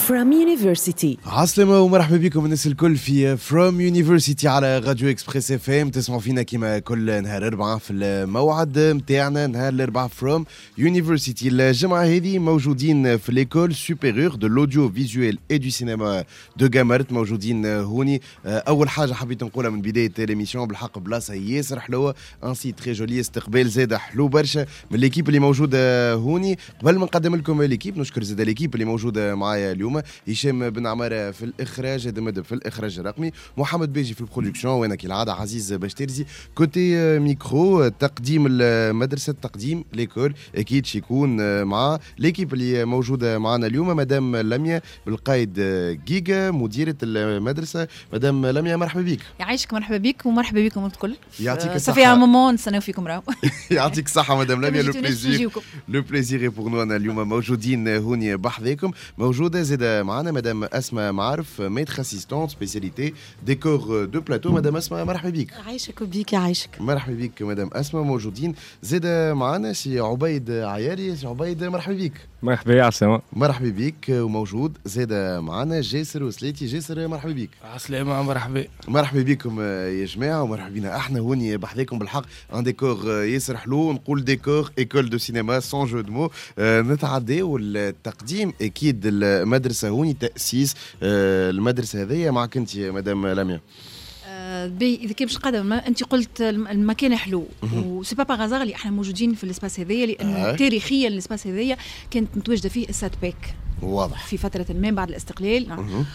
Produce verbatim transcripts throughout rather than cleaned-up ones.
From University. عسلامة ومرحبا بكم الناس الكل في From University على راديو اكسبريس اف ام. تسمعوا فينا كما كل نهار أربعة في الموعد متاعنا نهار الأربعة From University. الجمعة هذه موجودين في ليكول سوبيريور دو لوديو فيزويل اي دو سينما دو غامرت. موجودين هوني. أول حاجة حبيت نقولها من بداية الإميسيون بالحق بلاصة ياسر حلوة، ان سي تري جولي، استقبال زاد حلو برشا من ليكيب اللي موجودة هوني. قبل ما نقدم لكم ليكيب نشكر زاد ليكيب اللي موجودة معايا اليوم، هشام بن عمارة في الإخراج، هذا مدب في الإخراج الرقمي، محمد باجي في البرودكسيون، وأنا كالعادة عزيز باشترزي كوتي ميكرو. تقديم المدرسة، تقديم ليكول أكيد شيكون مع ليكيب اللي موجودة معنا اليوم. مدام لميا بالقايد جيجا مديرة المدرسة. مدام لميا مرحبا بك. يعيشك، مرحبا بك ومرحبا بكم الكل. يعطيك الصحة. صافي ان مومون نستناو فيكم راهو. يعطيك الصحة مدام لميا. لو بليزير لو بليزير بور نو. أنا اليوم موجودين هوني بحذاكم. موجودة زيد معنا مدام أسماء معرف، ميتر اسيستونت سبيسياليتي ديكور دو بلاتو. مدام أسماء مرحبا بك. عايشك وبيك يعيشك. مرحبا بك مدام أسماء. موجودين زيد معنا سي عبيد عياري. سي عبيد مرحبا بك. مرحبا يا عسلامة. مرحبا بك. وموجود زيد معنا جاسر وسليتي. جاسر مرحبا بك. عسلامة مرحبا. مرحبا بكم يا جماعة ومرحبا بنا احنا هوني بحذاكم بالحق. ان ديكور ياسر حلو، نقول ديكور ايكول دو سينما سون جو دو مو. نتعداو التقديم اكيد المدرسة هوني، تأسيس المدرسة هذيا معك انت مدام لميا. بي اذا كان باش قادم انت قلت المكان حلو وسي با باغازار اللي احنا موجودين في الاسباس هذايا، لانه آه. تاريخيا الاسباس هذايا كانت متواجده فيه السات باك واضح في فتره ما بعد الاستقلال.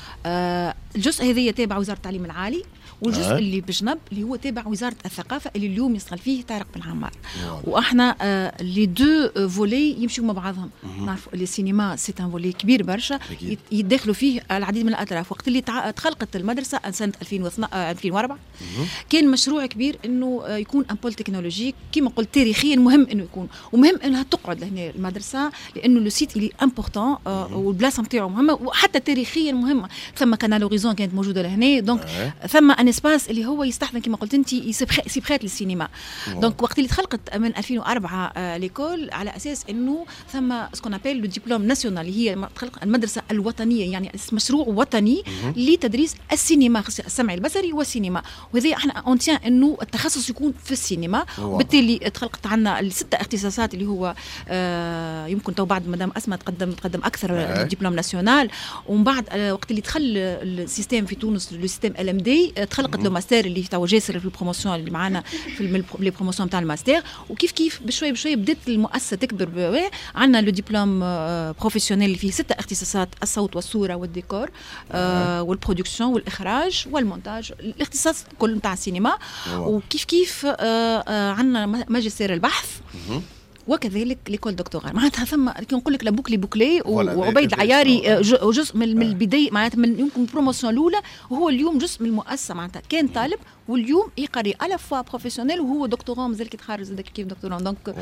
آه الجزء هذايا تابع وزاره التعليم العالي، والجزء آه. اللي بجنب اللي هو تابع وزاره الثقافه اللي اليوم يشتغل فيه طارق بن عمار. واحنا آه لي دو فولي يمشيو مع بعضهم. نعرفوا لي سينما سي ان فولي كبير برشا يدخلوا فيه العديد من الاطراف. وقت اللي تخلقت المدرسه سنه ألفين وأربعة كان مشروع كبير انه يكون ان بول تكنولوجيك كما قلت تاريخيا مهم انه يكون، ومهم انها تقعد لهنا المدرسه لانه لو سيت اللي امبورطون والبلاصه نتاعو مهمه وحتى تاريخيا مهمه. ثم كان لوريزون كانت موجوده لهنا، دونك أه. ثم ان اسباس اللي هو يستحضن كما قلت انت سيبخات للسينما. دونك وقت اللي تخلقت من ألفين وأربعة آه ليكول على اساس انه ثم سكون ابيل لو ديبلوم ناسيونال اللي هي المدرسه الوطنيه، يعني مشروع وطني لتدريس السينما، السمع البصري والسينما. وهذه احنا اونتيان انه التخصص يكون في السينما. وبالتالي تخلقت عنا الستة اختصاصات اللي هو آه يمكن تو بعد مدام اسماء تقدم تقدم اكثر آه. دبلوم ناسيونال. ومن بعد آه وقت اللي دخل السيستم في تونس لو سيستم ال ام دي آه تخلقت لو ماستر اللي تو جاسر في البروموسيون اللي معنا في لي بروموسيون تاع الماستر. وكيف كيف بشوي بشوي بدات المؤسسه تكبر. عندنا لو دبلوم آه بروفيسيونيل اللي فيه ستة اختصاصات: الصوت والصوره والديكور آه والبرودكسيون والاخراج والمونتاج، الاختصاص كل نتاع السينما. وكيف كيف آه آه عندنا ماجستير البحث وكذلك ليكول دكتوراه. معناتها ثم كي نقول لك لابوكلي بوكلي. وعبيد العياري جزء من البدايه، معناتها من يمكن البروموسيون الاولى، وهو اليوم جزء من المؤسسه. معناتها كان طالب واليوم يقري على فوا بروفيسيونيل وهو دكتوراه مازال كيتخرج زاد كيف دكتوراه. دونك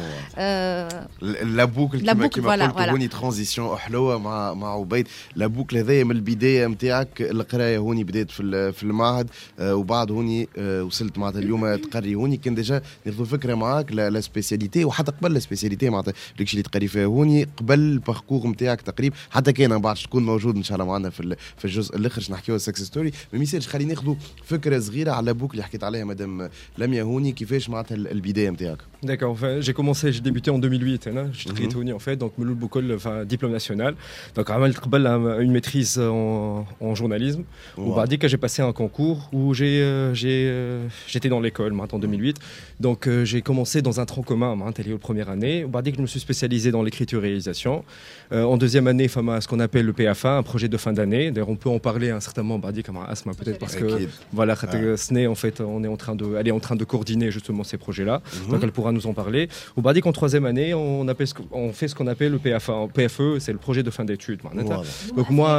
لابوكل كما كما قلت هوني ترانزيسيون حلوه مع مع عبيد. لابوكل هذايا من البدايه نتاعك القرايه هوني بدات في في المعهد وبعد هوني وصلت معناتها اليوم تقري هوني. كان ديجا ناخذ فكره معاك لا سبيسياليتي وحتى قبل لا سبيسياليتي معناتها داكشي اللي تقري فيه هوني قبل الباركور نتاعك تقريبا حتى كان بعد تكون موجود ان شاء الله معنا في في الجزء الاخر نحكيو سكسس ستوري. ما يسالش خلينا ناخذ فكره صغيره على لابوك اللي حكيت عليها مدام لميا هوني. كيفاش معناتها البدايه نتاعك؟ D'accord, enfin, j'ai commencé, j'ai débuté en deux mille huit, hein, je suis très en fait, donc Meloul Boukol, enfin diplôme national. Donc عملت قبل une maîtrise en, en journalisme. Wow. Ou que j'ai passé un concours où j'ai j'ai j'étais dans l'école maintenant en deux mille huit. Donc euh, j'ai commencé dans un tronc commun, maintenant la première année. Ou que je me suis spécialisé dans l'écriture et réalisation. Euh, en deuxième année, enfin ce qu'on appelle le P F A, un projet de fin d'année. D'ailleurs, on peut en parler à un certain moment, Bardi comme Asma peut-être parce que voilà, en fait, on est en train de elle est en train de coordonner justement ces projets-là. Donc elle pourra nous en parler. Au Bardi qu'en troisième année, on appelle ce on fait ce qu'on appelle le P F A. P F E, c'est le projet de fin d'études. Donc moi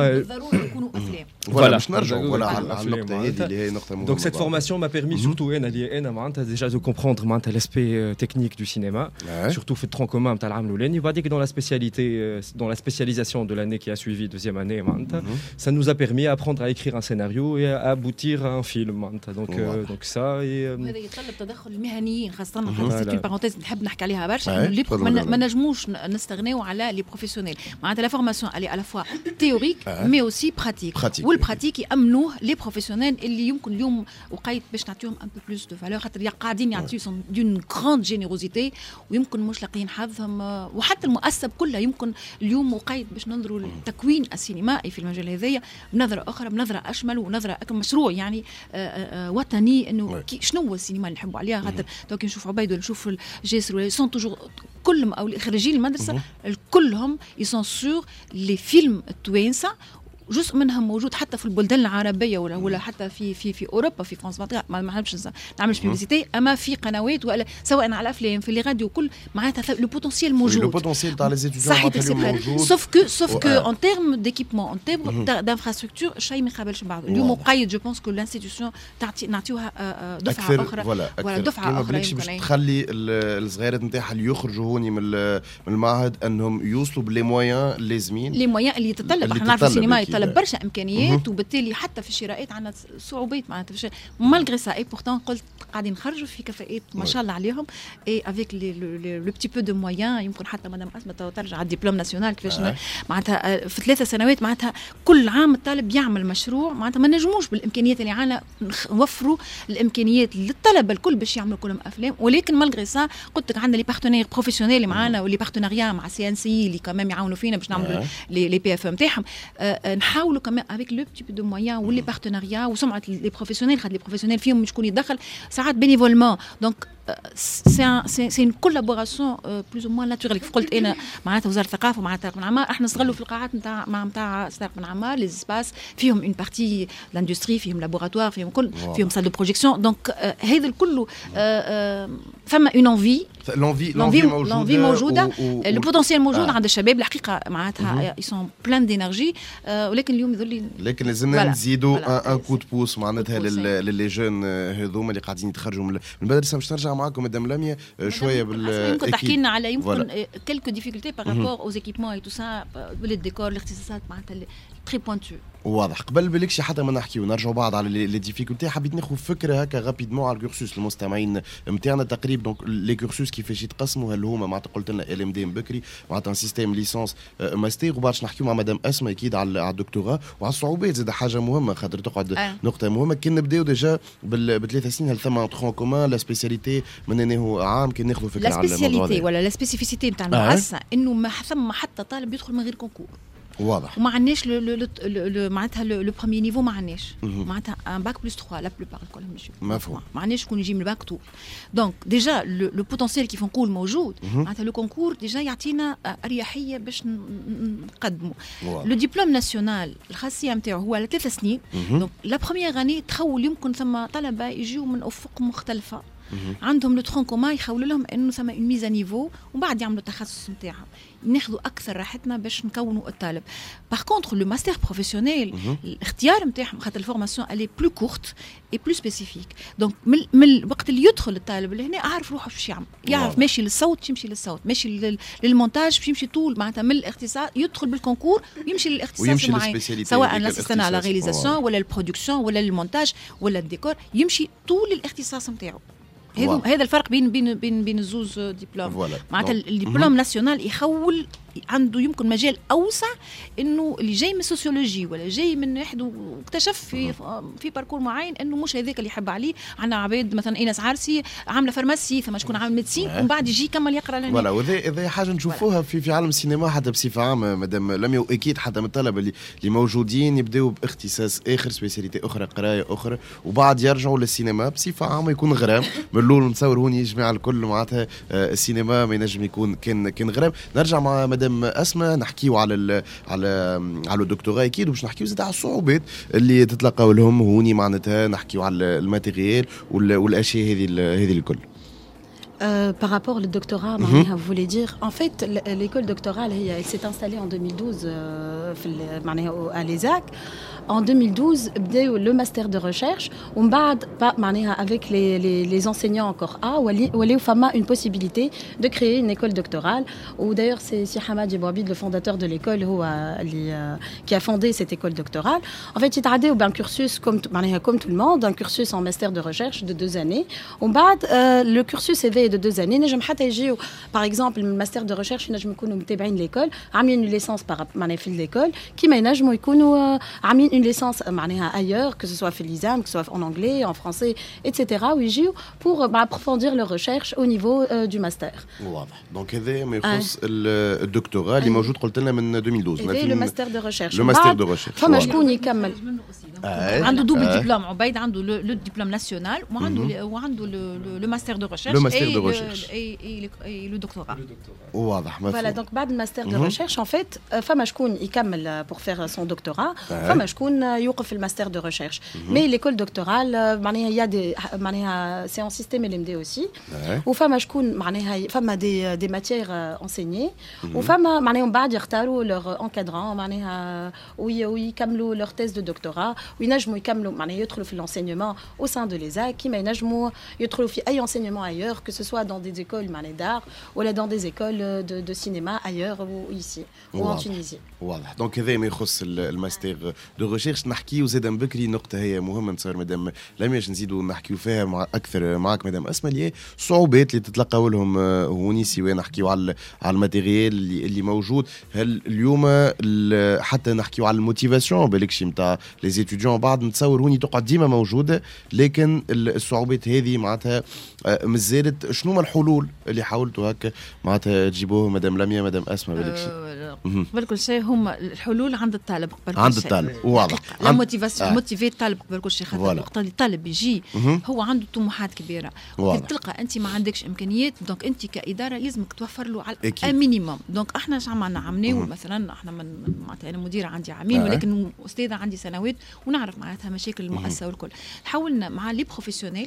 voilà, donc cette formation m'a permis surtout déjà de comprendre l'aspect technique du cinéma, surtout fait de tronc commun il va dire que dans la spécialité dans la spécialisation de l'année qui a suivi deuxième année ça nous a permis à apprendre à écrire un scénario et à aboutir à un film. Donc donc ça et هذا يتطلب تدخل المهنيين خاصه خاصه بارونتيز نحب نحكي عليها برشا اللي ما نجموش نستغناو على لي بروفيسيونيل معناتها لا فورماسيون الي على فوا تيوريك مي اوسي براتيك والبراتيك يامنوه لي بروفيسيونيل اللي يمكن اليوم وقيت باش نعطيهم ان بو بلوس دو فالور خاطر قاعدين يعطيو دون غراند جينيروزيتي ويمكن مش لاقيين حظهم وحتى المؤسسه كلها يمكن اليوم وقيت باش ننظروا للتكوين السينمائي في المجال هذايا بنظره اخرى بنظره اشمل ونظره مشروع يعني وطني انه شنو السينما اللي نحبوا عليها خاطر دوك نشوف عبيد ولا نشوف جاسر ولا سون توجور كلهم او خريجين المدرسه كلهم يسون سور لي فيلم التوانسه جزء منهم موجود حتى في البلدان العربيه ولا ولا حتى في في في اوروبا في فرنسا ما نعملش نعملش بيبليسيتي اما في قنوات ولا سواء على الافلام في لي راديو كل معناتها لو بوتنسيال موجود لو بوتنسيال تاع لي ستوديون موجود سوف كو سوف كو ان تيرم ديكيبمون ان تيرم دانفراستركتور شيء ما يقابلش بعضه اليوم مقيد جو بونس كو لانستيتيوشن تعطي نعطيوها دفعه اخرى ولا دفعه اخرى باش تخلي الصغيرات نتاعها اللي يخرجوا هوني من المعهد انهم يوصلوا بلي مويان لازمين لي مويان اللي يتطلب احنا نعرفوا السينما يتطلب برشا امكانيات وبالتالي حتى في الشراءات عندنا صعوبات معناتها في مالغري سا اي بورتون قلت قاعدين نخرجوا في كفاءات ما شاء الله عليهم اي افيك لو بتي بو دو مويان يمكن حتى مدام اسمه ترجع على الدبلوم ناسيونال كيفاش معناتها في ثلاثة سنوات معناتها كل عام الطالب يعمل مشروع معناتها ما نجموش بالامكانيات اللي عندنا نوفروا الامكانيات للطلبه الكل باش يعملوا كلهم افلام ولكن مالغري سا قلت لك عندنا لي بارتنير بروفيسيونيل اللي معانا ولي بارتنيريا مع سي ان سي اللي كمان يعاونوا فينا باش نعملوا لي بي اف ام تاعهم نحاولوا كمان افيك لو بتي بو دو مويان ولي بارتنيريا وسمعه لي بروفيسيونيل خاطر لي بروفيسيونيل فيهم شكون يدخل ساعات bénévolement donc سي سي سي ان كولابوراسيون بلوز او موان ناتوريل كيف قلت انا معناتها وزاره الثقافه ومعناتها طارق بن عمار احنا نستغلوا في القاعات نتاع مع نتاع طارق بن عمار لي سباس فيهم اون بارتي لاندستري فيهم لابوراتوار فيهم كل فيهم سال دو بروجيكسيون دونك هذا الكل فما اون انفي لونفي لونفي موجوده لو بوتنسيال موجود عند الشباب الحقيقه معناتها يسون بلان دينيرجي ولكن اليوم يظل لكن لازمنا نزيدوا ان كو دو بوس معناتها للي جون هذوما اللي قاعدين يتخرجوا من المدرسه باش نرجع معاكم مدام لميا شويه بال يمكن تحكي لنا على يمكن كلكو ديفيكولتي بار رابور اوز ايكيبمون اي تو سا بالديكور الاختصاصات معناتها تري بوينتو واضح. قبل بالكش حتى ما نحكيو نرجعوا بعض على لي ديفيكولتي حبيت ناخذ فكره هكا رابيدمون على الكورسوس المستمعين نتاعنا تقريبا دونك لي كورسوس كيفاش يتقسموا هل هما معناتها قلت لنا ال ام دي بكري معناتها سيستيم ليسونس ماستر وباش نحكيو مع مدام اسماء اكيد على الدكتوراه وعلى الصعوبات زاد حاجه مهمه خاطر تقعد أه. نقطه مهمه كي نبداو ديجا بثلاث سنين هل ثم ترون كومان لا سبيسياليتي من انه عام كي ناخذوا فكره على الموضوع لا سبيسياليتي ولا لا سبيسيفيسيتي نتاع المؤسسه انه ما ثم حتى طالب يدخل من غير كونكور واضح وما عندناش معناتها لو بروميي نيفو ما عندناش معناتها ان باك بلس ثلاثة لا بلوبار الكل ماشي مفهوم ما عندناش شكون يجي من الباك طول دونك ديجا لو بوتنسيال كيف نقول موجود معناتها لو كونكور ديجا يعطينا اريحيه باش نقدموا لو ديبلوم ناسيونال الخاصيه نتاعو هو على ثلاث سنين دونك لا بروميير اني تخول يمكن ثم طلبه يجيو من افق مختلفه عندهم لو ترون كوما يخولوا لهم انه ثم اون ميزا نيفو ومن بعد يعملوا التخصص نتاعهم ناخذوا اكثر راحتنا باش نكونوا الطالب. باغ كونطخ لو ماستر بروفيسيونيل الاختيار نتاعهم خاطر الفورماسيون الي بلو كورت اي بلو سبيسيفيك دونك من الوقت اللي يدخل الطالب لهنا عارف روحه شو يعمل يعرف ماشي للصوت يمشي للصوت ماشي للمونتاج يمشي طول معناتها من الاختصاص يدخل بالكونكور ويمشي للاختصاص معين سواء الاسيستان على رياليزاسيون ولا البرودكسيون ولا المونتاج ولا الديكور يمشي طول الاختصاص نتاعو. هذا هذا الفرق بين بين بين بين الزوز دبلوم معناتها الدبلوم ناسيونال يخول عنده يمكن مجال اوسع انه اللي جاي من السوسيولوجي ولا جاي من واحد واكتشف في في باركور معين انه مش هذاك اللي يحب عليه. عندنا عباد مثلا ايناس عارسي عامله فارماسي ثم شكون عامل ميديسين ومن بعد يجي يكمل يقرا لنا ولا وهذا هذا حاجه نشوفوها في في عالم السينما حتى بصفه عامه مدام لميا واكيد حتى من الطلبه اللي اللي موجودين يبداو باختصاص اخر سبيسياليتي اخرى قرايه اخرى وبعد يرجعوا للسينما بصفه عامه يكون غرام من الاول نتصور هوني يا جماعه الكل معناتها السينما ما ينجم يكون كان كان غرام. نرجع مع مدام اسماء نحكيو على ال على على الدكتوراه اكيد وباش نحكيو زاد على الصعوبات اللي تتلقاو لهم هوني معناتها نحكيو على الماتيريال والاشياء هذه هذه الكل. Euh, par rapport au doctorat, mm-hmm. vous voulez dire, en fait, l'école doctorale, elle s'est installée en deux mille douze euh, à l'E S A C. En deux mille douze, le master de recherche, on بعد avec les, les, les enseignants encore A, où il y a une possibilité de créer une école doctorale. Ou d'ailleurs, c'est Si Hamad Bouabid, le fondateur de l'école, qui a fondé cette école doctorale. En fait, il y a un cursus comme, comme tout le monde, un cursus en master de recherche de deux années. On بعد, euh, le cursus est دو دو زاني نجم حتى يجيو باغ اكزومبل من ماستر دو ريشيرش ينجم يكونوا متابعين ليكول عاملين ليسونس معناها في ليكول كيما ينجموا يكونوا عاملين اون ليسونس معناها ايور كو سوا في ليزام كو سوا en anglais en français ايتترا ويجيو pour approfondir leur recherche au niveau du master. واضح. دونك هذا ما يخص الدكتوراه اللي موجود قلت لنا من ألفين واثناش عشر. هذا لو ماستر دو ريشيرش. لو ماستر دو ريشيرش. فما شكون يكمل عنده دوبل دبلوم عبيد عنده لو دبلوم ناسيونال وعنده وعنده لو ماستر دو ريشيرش. لو ماستر دو ريشيرش. اي لو دكتوراه. واضح مفهوم. فوالا دونك بعد الماستر دو ريشيرش ان فيت فما شكون يكمل بور فير سون دكتوراه فما شكون يوقف في الماستر دو ريشيرش. مي ليكول دكتورال معناها يا دي معناها سي ان سيستيم ال ام دي اوسي وفما شكون معناها فما دي دي ماتيير انسيني وفما معناها من بعد يختاروا لور انكادرون معناها ويكملوا لور تيز دو دكتوراه وينجموا يكملوا معناها يدخلوا في l'enseignement au sein de l'E S A C كيما ينجموا يدخلوا في اي enseignement ailleurs que ce soit dans des écoles معناها d'art ولا dans des écoles de de cinéma ailleurs ou ici ou en Tunisie. واضح. دونك هذا ما يخص الماستر دو ريشيرش. نحكيو زادا بكري نقطه هي مهمه نتصور مدام لمياش نزيدوا نحكيو فيها مع اكثر معك مدام اسماء اللي الصعوبات اللي تتلقاو لهم هوني سواء نحكيو على على الماتيريال اللي, اللي موجود. هل اليوم حتى نحكيو على الموتيفاسيون بالكشي نتاع لي زيتيديون بعد نتصور هوني تقعد ديما موجوده لكن الصعوبات هذه معناتها مازالت. شنو الحلول اللي حاولتوا هكا معناتها تجيبوه مدام لميا مدام اسماء بالكشي؟ قبل كل شيء هم الحلول عند الطالب قبل كل عند شيء. الطالب واضح. لا موتيفاسيون آه. موتيفي الطالب قبل كل شيء خاطر وقت اللي الطالب يجي هو عنده طموحات كبيره تلقى انت ما عندكش امكانيات دونك انت كاداره لازمك توفر له على المينيموم. دونك احنا شو عملنا عملناه مثلا احنا من معناتها انا مديره عندي عامين آه. ولكن استاذه عندي سنوات ونعرف معناتها مشاكل المؤسسه والكل. حاولنا مع لي بروفيسيونيل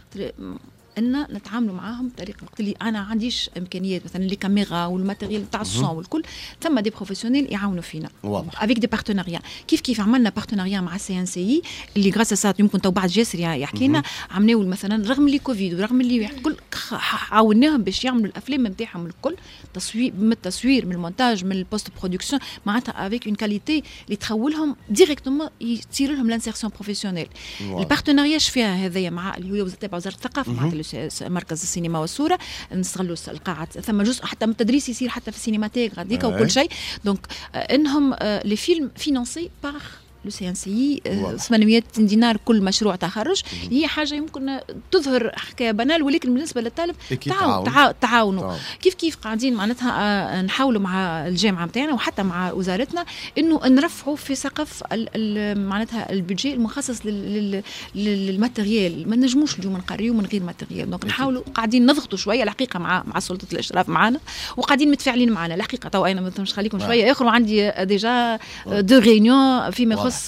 ان نتعاملوا معاهم بطريقه وقت اللي انا عنديش امكانيات مثلا لي كاميرا والماتيريال تاع الصون والكل ثم دي بروفيسيونيل يعاونوا فينا افيك دي بارتناريا. كيف كيف عملنا بارتناريا مع السي ان سي اللي غراس سات يمكن تو بعد جاسر يحكي لنا عملناه مثلا رغم اللي كوفيد ورغم اللي كل عاوناهم باش يعملوا الافلام نتاعهم الكل تصوير من التصوير من المونتاج من البوست برودكسيون معناتها افيك اون كاليتي اللي تخولهم ديريكتومون يصير لهم لانسيرسيون بروفيسيونيل. البارتناريا شفيها هذايا مع اللي هو تبع وزاره الثقافه معناتها مركز السينما والصوره نستغلوا القاعات ثم جزء حتى من التدريس يصير حتى في السينماتيك غاديك وكل شيء. دونك انهم لي فيلم فينانسي بار لو سي ان سي ثمانمائة دينار كل مشروع تخرج. هي حاجه يمكن تظهر حكايه بنال ولكن بالنسبه للطالب تعاون تعاونوا كيف كيف قاعدين معناتها نحاولوا مع الجامعه نتاعنا وحتى مع وزارتنا انه نرفعوا في سقف معناتها البيدجي المخصص للماتيريال. ما نجموش اليوم نقريو من غير ماتيريال. دونك نحاولوا قاعدين نضغطوا شويه الحقيقه مع مع سلطه الاشراف معنا وقاعدين متفاعلين معنا الحقيقه. تو انا مش خليكم شويه اخر وعندي ديجا دو ريونيون فيما يخص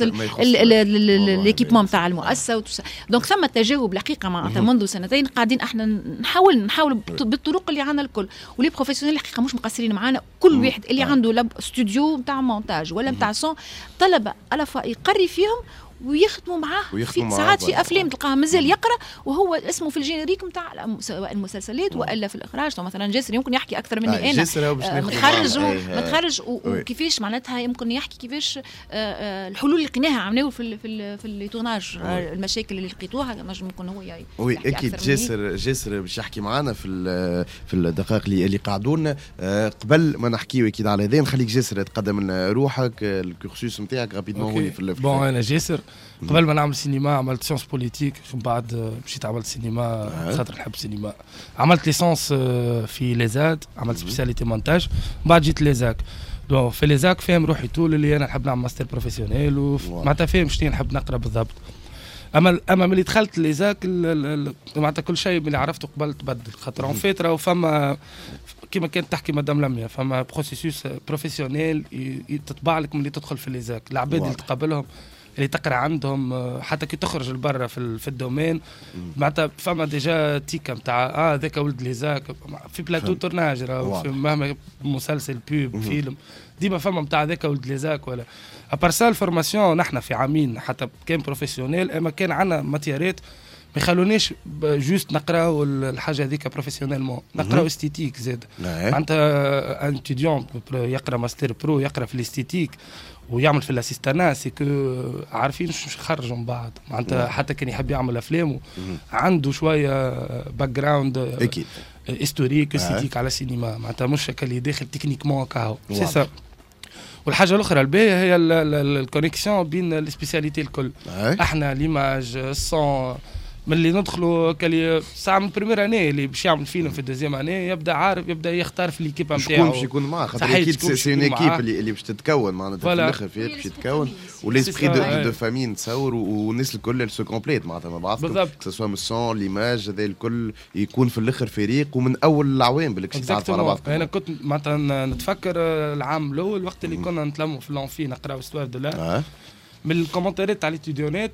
ليكيبمون تاع المؤسسه. دونك ثم تجاوب الحقيقه معناتها منذ سنتين قاعدين احنا نحاول نحاول بالطرق اللي عندنا الكل. ولي بروفيسيونيل الحقيقه مش مقصرين معنا. كل واحد اللي عنده استوديو نتاع مونتاج ولا نتاع صون طلبه على يقري فيهم ويخدموا معاه في ساعات في افلام تلقاه مازال يقرا وهو اسمه في الجينيريك نتاع سواء المسلسلات والا في الاخراج. مثلا جاسر يمكن يحكي اكثر مني انا متخرج متخرج وكيفاش معناتها يمكن يحكي كيفاش الحلول اللي لقيناها عملناها في في في التوناج المشاكل اللي لقيتوها نجم يكون هو يعني وي اكيد. جاسر جاسر باش يحكي معنا في في الدقائق اللي اللي قعدونا. قبل ما نحكيو اكيد على هذا نخليك جاسر تقدم لنا روحك الكورسوس نتاعك رابيدمون هوني في بون. انا جاسر قبل ما نعمل سينما عملت سيونس بوليتيك من بعد مشيت عملت سينما خاطر نحب السينما. عملت ليسونس في ليزاد عملت سبيسياليتي مونتاج بعد جيت ليزاك. دونك في ليزاك فاهم روحي طول اللي انا نحب نعمل ماستر بروفيسيونيل ومعناتها فاهم شنو نحب نقرا بالضبط. اما اما ملي دخلت ليزاك معناتها كل شيء اللي عرفته قبل تبدل خاطر اون فيترا وفما كما كانت تحكي مدام لميا فما بروسيسوس بروفيسيونيل تتبع لك ملي تدخل في ليزاك. العباد اللي تقابلهم اللي تقرا عندهم حتى كي تخرج لبرا في في الدومين معناتها فما ديجا تيكا نتاع اه ذاك ولد ليزاك في بلاتو تورناج في مهما مسلسل بوب فيلم ديما فما نتاع ذاك ولد ليزاك ولا ابارسال فورماسيون. نحن في عامين حتى كان بروفيسيونيل اما كان عندنا ماتيرات ما يخلونيش جوست نقراو الحاجه هذيك بروفيسيونيلمون نقراو استيتيك زاد معناتها ان ستوديون يقرا ماستر برو يقرا في الاستيتيك ويعمل في الاسيستانا سي كو عارفين شو يخرجوا من بعض معناتها حتى كان يحب يعمل افلام عنده شويه باك جراوند اكيد هيستوريك استيتيك على السينما معناتها مش هكا اللي داخل تكنيكمون كاهو سي سا. والحاجه الاخرى الباهيه هي الكونيكسيون بين السبيسياليتي الكل. احنا ليماج الصون من اللي ندخلوا كلي ساعه من بريمير اني اللي باش يعمل فيلم في الدوزيام اني يبدا عارف يبدا يختار في ليكيب نتاعو شكون باش يكون معاه خاطر اكيد سي اون ايكيب اللي اللي باش تتكون معناتها في الاخر في باش تتكون وليسبري دو دو فامي نتصور والناس الكل سو كومبليت معناتها مع بعضهم سواء من الصون ليماج هذا الكل يكون في الاخر فريق ومن اول العوام بالك تعرفوا على بعضكم. انا كنت معناتها نتفكر العام الاول وقت اللي كنا نتلموا في لونفي نقراو ستوار دو لا من الكومنتات تاع ليتيديونات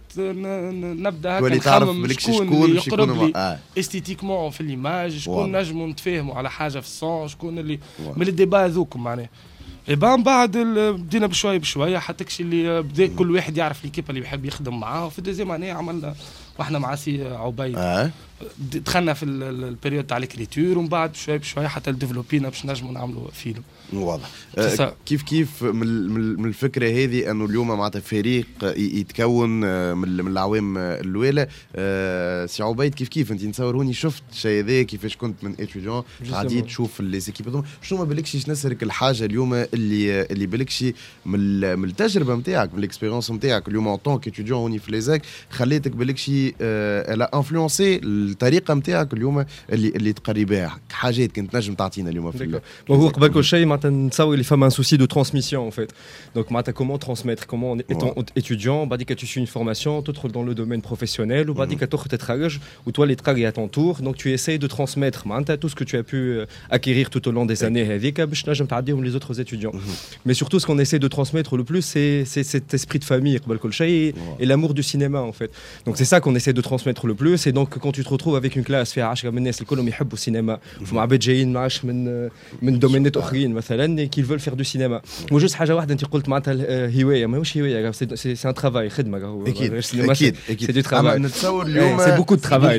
نبدا هكا نخمم شكون اللي يقرب لي آه. استيتيكمون في ليماج شكون نجموا نتفاهموا على حاجه في الصون شكون اللي من الديبا هذوكم معناها ايبان بعد بدينا بشويه بشويه حتى كشي اللي بدا كل واحد يعرف ليكيب اللي يحب يخدم معاه وفي الدوزيام اني عملنا واحنا مع سي عبيد آه. دخلنا في البريود تاع الكريتور ومن بعد بشويه بشويه حتى ديفلوبينا باش نجموا نعملوا فيلم. واضح. آه كيف كيف من من الفكره هذه انه اليوم معناتها فريق يتكون من من العوام الاولى. آه سي عبيد كيف كيف انت نتصوروني شفت شيء ذا كيفاش كنت من اتيديون قاعدين تشوف لي زيكيب شنو ما بالكش نسرك الحاجه اليوم اللي اللي بالكش من من التجربه نتاعك من الاكسبيريونس نتاعك اليوم ان طون كيتيديون هوني في ليزاك خليتك بالكش الا انفلونسي الطريقه نتاعك اليوم اللي اللي تقري بها حاجات كنت نجم تعطينا اليوم في هو قبل كل شيء معناتها نتصور اللي فما ان souci de transmission en fait. Donc معناتها comment transmettre comment étant étudiant بعد كي tu suis une formation تدخل dans le domaine professionnel وبعد كي تخرج تتخرج وتولي اللي تقري à ton tour donc tu essayes de transmettre معناتها tout ce que tu as pu acquérir tout au long des années هذيك باش نجم تعديهم les autres étudiants. Mais surtout ce qu'on essaie de transmettre le plus c'est c'est cet esprit de famille قبل كل شيء et l'amour du cinéma en fait. Donc c'est ça qu'on essaie de transmettre le plus et donc quand tu te retrouves avec une classe فيها عشرة من الناس الكلهم يحبوا السينما وفما عباد جايين معاش من من دومينات اخرين مثلا qui veulent faire du cinéma. وجوست حاجه واحده انت قلت معناتها هوايه ماهوش هوايه سي ان ترافاي خدمه راهو اكيد اكيد اكيد سي دو ترافاي نتصور اليوم سي بوكو دو ترافاي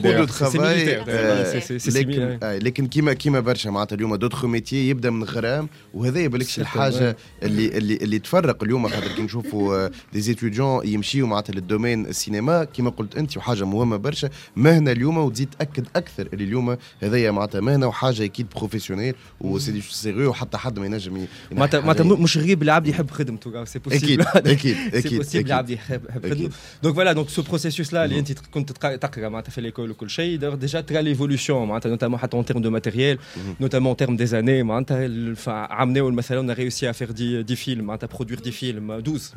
لكن لكن كيما كيما برشا معناتها اليوم دوتر ميتي يبدا من غرام وهذا بالكش الحاجه اللي اللي اللي تفرق اليوم خاطر كي نشوفوا دي زيتيديون يمشيوا معناتها للدومين السينما كيما قلت انت وحاجه مهمه برشا مهنه اليوم وتزيد تاكد اكثر اللي اليوم هذايا معناتها مهنه وحاجه اكيد بروفيسيونيل وسي سيريو وحتى حد ما ينجم معناتها معناتها مش غريب العبد يحب خدمته سي بوسيبل اكيد اكيد اكيد سي العبد يحب خدمته دونك فوالا دونك سو بروسيسوس لا اللي انت كنت تقرا معناتها في ليكول وكل شيء ديجا ترى ليفولوسيون معناتها نوتامون حتى اون تيرم دو ماتيريال نوتامون اون تيرم دي زاني معناتها عملنا مثلا on a réussi à faire dix films معناتها produire dix films douze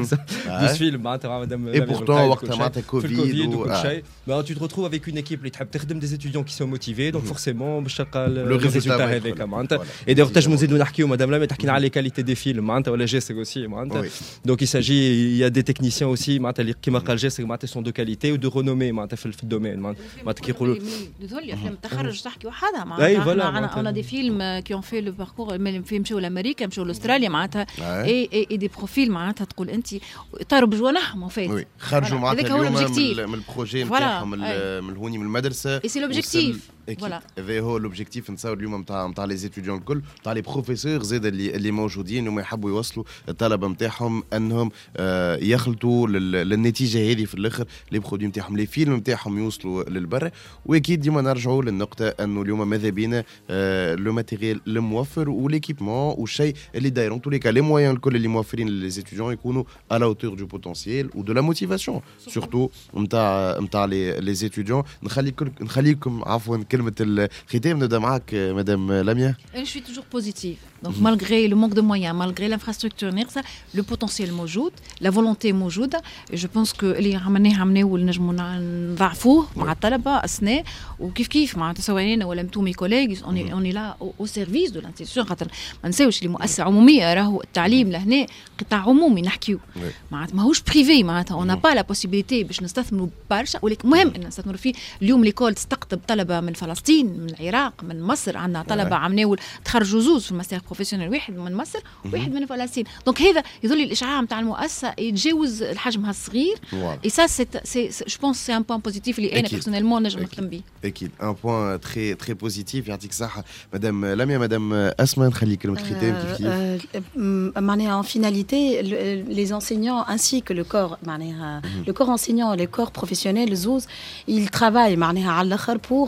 douze films معناتها مدام اي بورتون وقتها معناتها كوفيد وكل شيء tu te retrouves avec une équipe اللي تحب تخدم des étudiants qui sont motivés donc forcément باش تلقى الريزولتا هذاك معناتها et d'ailleurs تنجموا نزيدوا نحكيوا مدام لامي تحكينا على les qualités des films معناتها ولا جاسر aussi معناتها donc il s'agit il y a des techniciens aussi معناتها اللي كيما قال جاسر معناتها sont de qualité ou de renommée معناتها في الدومين معناتها كيقولوا ذول افلام التخرج تحكي وحدها معناتها on a des films qui ont fait le parcours في مشاو لامريكا مشاو لاستراليا معناتها اي اي دي بروفيل معناتها تقول انت طاروا بجوانحهم وفات خرجوا معناتها اليوم من البروجي نتاعهم من هوني من المدرسه اي سي لوبجيكتيف فوالا هذا هو لوبجيكتيف نتصور اليوم نتاع نتاع لي زيتيديون الكل نتاع لي بروفيسور زاد اللي اللي موجودين وما يحبوا يوصلوا الطلبه نتاعهم انهم آه يخلطوا للنتيجه هذه في الاخر لي برودوي نتاعهم لي فيلم نتاعهم يوصلوا للبر واكيد ديما نرجعوا للنقطه انه اليوم ماذا بينا آه لو ماتيريال الموفر وليكيبمون والشيء اللي دايرون tous les cas les moyens الكل اللي موفرين للي étudiants يكونوا à la hauteur du potentiel ou de la motivation surtout نتاع نتاع لي étudiants نخليكم نخليكم عفوا كلمه الختام نبدا معاك مدام لميا. Je suis toujours positive. Donc mm-hmm. malgré le manque de moyens, malgré l'infrastructure ناقصة, le potentiel موجود, la volonté موجودة. Et je pense que اللي عملناه عملناه ونجموا نضاعفوه مع الطلبة أثناء وكيف كيف مع سواء ولا متو مي كوليغ on est on est là au, au service de l'institution خاطر ما نساوش اللي مؤسسة عمومية راهو التعليم لهنا قطاع عمومي نحكيو معناتها ماهوش بريفي معناتها on n'a pas la possibilité باش نستثمروا برشا ولكن مهم ان نستثمروا فيه. اليوم ليكول تستقطب طلبة من فلسطين من العراق من مصر عندنا طلبة عمناول تخرجوا زوز في الماستر بروفيسيونيل واحد من مصر وواحد من فلسطين دونك هذا يظل الإشعاع نتاع المؤسسة يتجاوز الحجم الصغير اي سا سي جو بونس سي ان بوين بوزيتيف اللي انا بيرسونيلمون نجم نخدم به. اكيد ان بوين تري تري بوزيتيف يعطيك الصحة مدام لميا. مدام أسماء نخلي كلمة ختام كيف كيف معناها en finalité les enseignants ainsi que le corps معناها le corps enseignant les corps professionnels زوز ils travaillent معناها على الآخر pour arriver